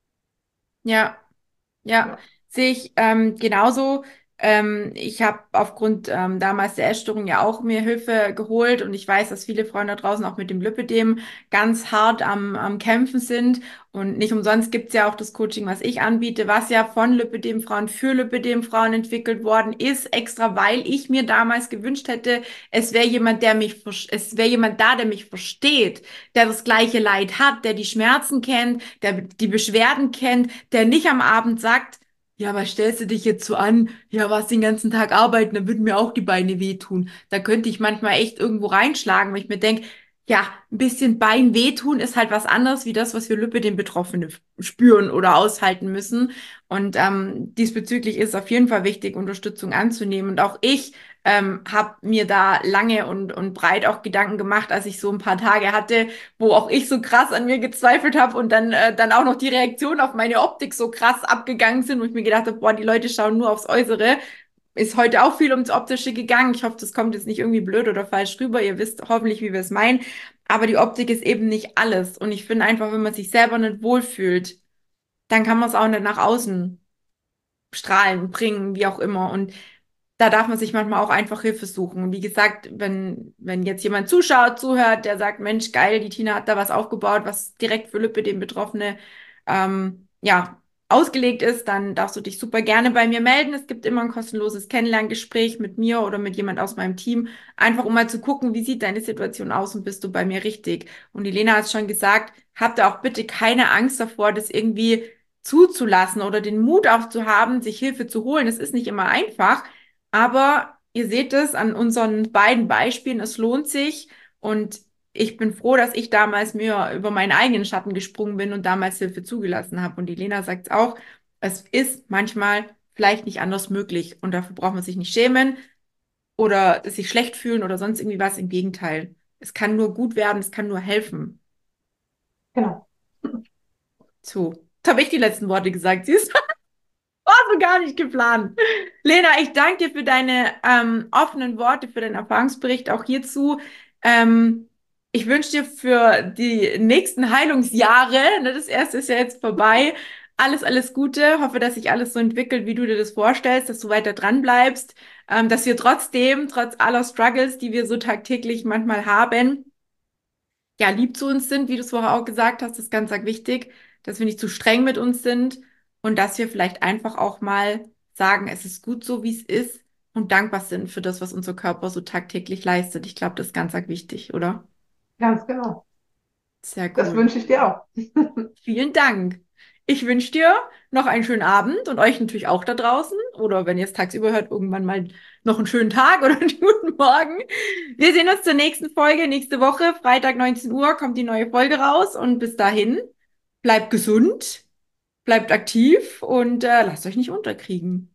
ja. Ja, Ja, sehe ich ähm, genauso. Ähm, ich habe aufgrund ähm, damals der Essstörung ja auch mir Hilfe geholt und ich weiß, dass viele Freunde da draußen auch mit dem Lipödem ganz hart am, am Kämpfen sind. Und nicht umsonst gibt es ja auch das Coaching, was ich anbiete, was ja von Lipödem-Frauen für Lipödem-Frauen entwickelt worden ist, extra weil ich mir damals gewünscht hätte, es wäre jemand, der mich, vers- es wäre jemand da, der mich versteht, der das gleiche Leid hat, der die Schmerzen kennt, der die Beschwerden kennt, der nicht am Abend sagt, ja, was stellst du dich jetzt so an? Ja, was den ganzen Tag arbeiten, dann würden mir auch die Beine wehtun. Da könnte ich manchmal echt irgendwo reinschlagen, weil ich mir denke, ja, ein bisschen Bein wehtun ist halt was anderes wie das, was wir Lüppe den Betroffenen spüren oder aushalten müssen. Und ähm, diesbezüglich ist es auf jeden Fall wichtig, Unterstützung anzunehmen. Und auch ich ähm, habe mir da lange und, und breit auch Gedanken gemacht, als ich so ein paar Tage hatte, wo auch ich so krass an mir gezweifelt habe und dann, äh, dann auch noch die Reaktion auf meine Optik so krass abgegangen sind, wo ich mir gedacht habe, boah, die Leute schauen nur aufs Äußere. Ist heute auch viel ums Optische gegangen. Ich hoffe, das kommt jetzt nicht irgendwie blöd oder falsch rüber. Ihr wisst hoffentlich, wie wir es meinen. Aber die Optik ist eben nicht alles. Und ich finde einfach, wenn man sich selber nicht wohlfühlt, dann kann man es auch nicht nach außen strahlen, bringen, wie auch immer. Und da darf man sich manchmal auch einfach Hilfe suchen. Und wie gesagt, wenn, wenn jetzt jemand zuschaut, zuhört, der sagt, Mensch, geil, die Tina hat da was aufgebaut, was direkt für Lüppe, den Betroffene, ähm, ja, ausgelegt ist, dann darfst du dich super gerne bei mir melden. Es gibt immer ein kostenloses Kennenlerngespräch mit mir oder mit jemand aus meinem Team, einfach um mal zu gucken, wie sieht deine Situation aus und bist du bei mir richtig. Und die Lena hat schon gesagt, habt da auch bitte keine Angst davor, das irgendwie zuzulassen oder den Mut auch zu haben, sich Hilfe zu holen. Es ist nicht immer einfach. Aber ihr seht es an unseren beiden Beispielen, es lohnt sich und ich bin froh, dass ich damals mir über meinen eigenen Schatten gesprungen bin und damals Hilfe zugelassen habe. Und die Lena sagt es auch, es ist manchmal vielleicht nicht anders möglich und dafür braucht man sich nicht schämen oder sich schlecht fühlen oder sonst irgendwie was. Im Gegenteil. Es kann nur gut werden, es kann nur helfen. genau. So, jetzt habe ich die letzten Worte gesagt, siehst du? War so gar nicht geplant. Lena, ich danke dir für deine ähm, offenen Worte, für deinen Erfahrungsbericht auch hierzu. Ähm, ich wünsche dir für die nächsten Heilungsjahre, ne, das erste ist ja jetzt vorbei, alles, alles Gute. Hoffe, dass sich alles so entwickelt, wie du dir das vorstellst, dass du weiter dran bleibst, ähm, dass wir trotzdem, trotz aller Struggles, die wir so tagtäglich manchmal haben, ja, lieb zu uns sind, wie du es vorher auch gesagt hast, ist ganz, ganz wichtig, dass wir nicht zu streng mit uns sind und dass wir vielleicht einfach auch mal sagen, es ist gut so, wie es ist und dankbar sind für das, was unser Körper so tagtäglich leistet. Ich glaube, das ist ganz, ganz wichtig, oder? Ganz genau. Sehr Das cool. wünsche ich dir auch. Vielen Dank. Ich wünsche dir noch einen schönen Abend und euch natürlich auch da draußen oder wenn ihr es tagsüber hört, irgendwann mal noch einen schönen Tag oder einen guten Morgen. Wir sehen uns zur nächsten Folge. Nächste Woche, Freitag neunzehn Uhr, kommt die neue Folge raus und bis dahin bleibt gesund, bleibt aktiv und äh, lasst euch nicht unterkriegen.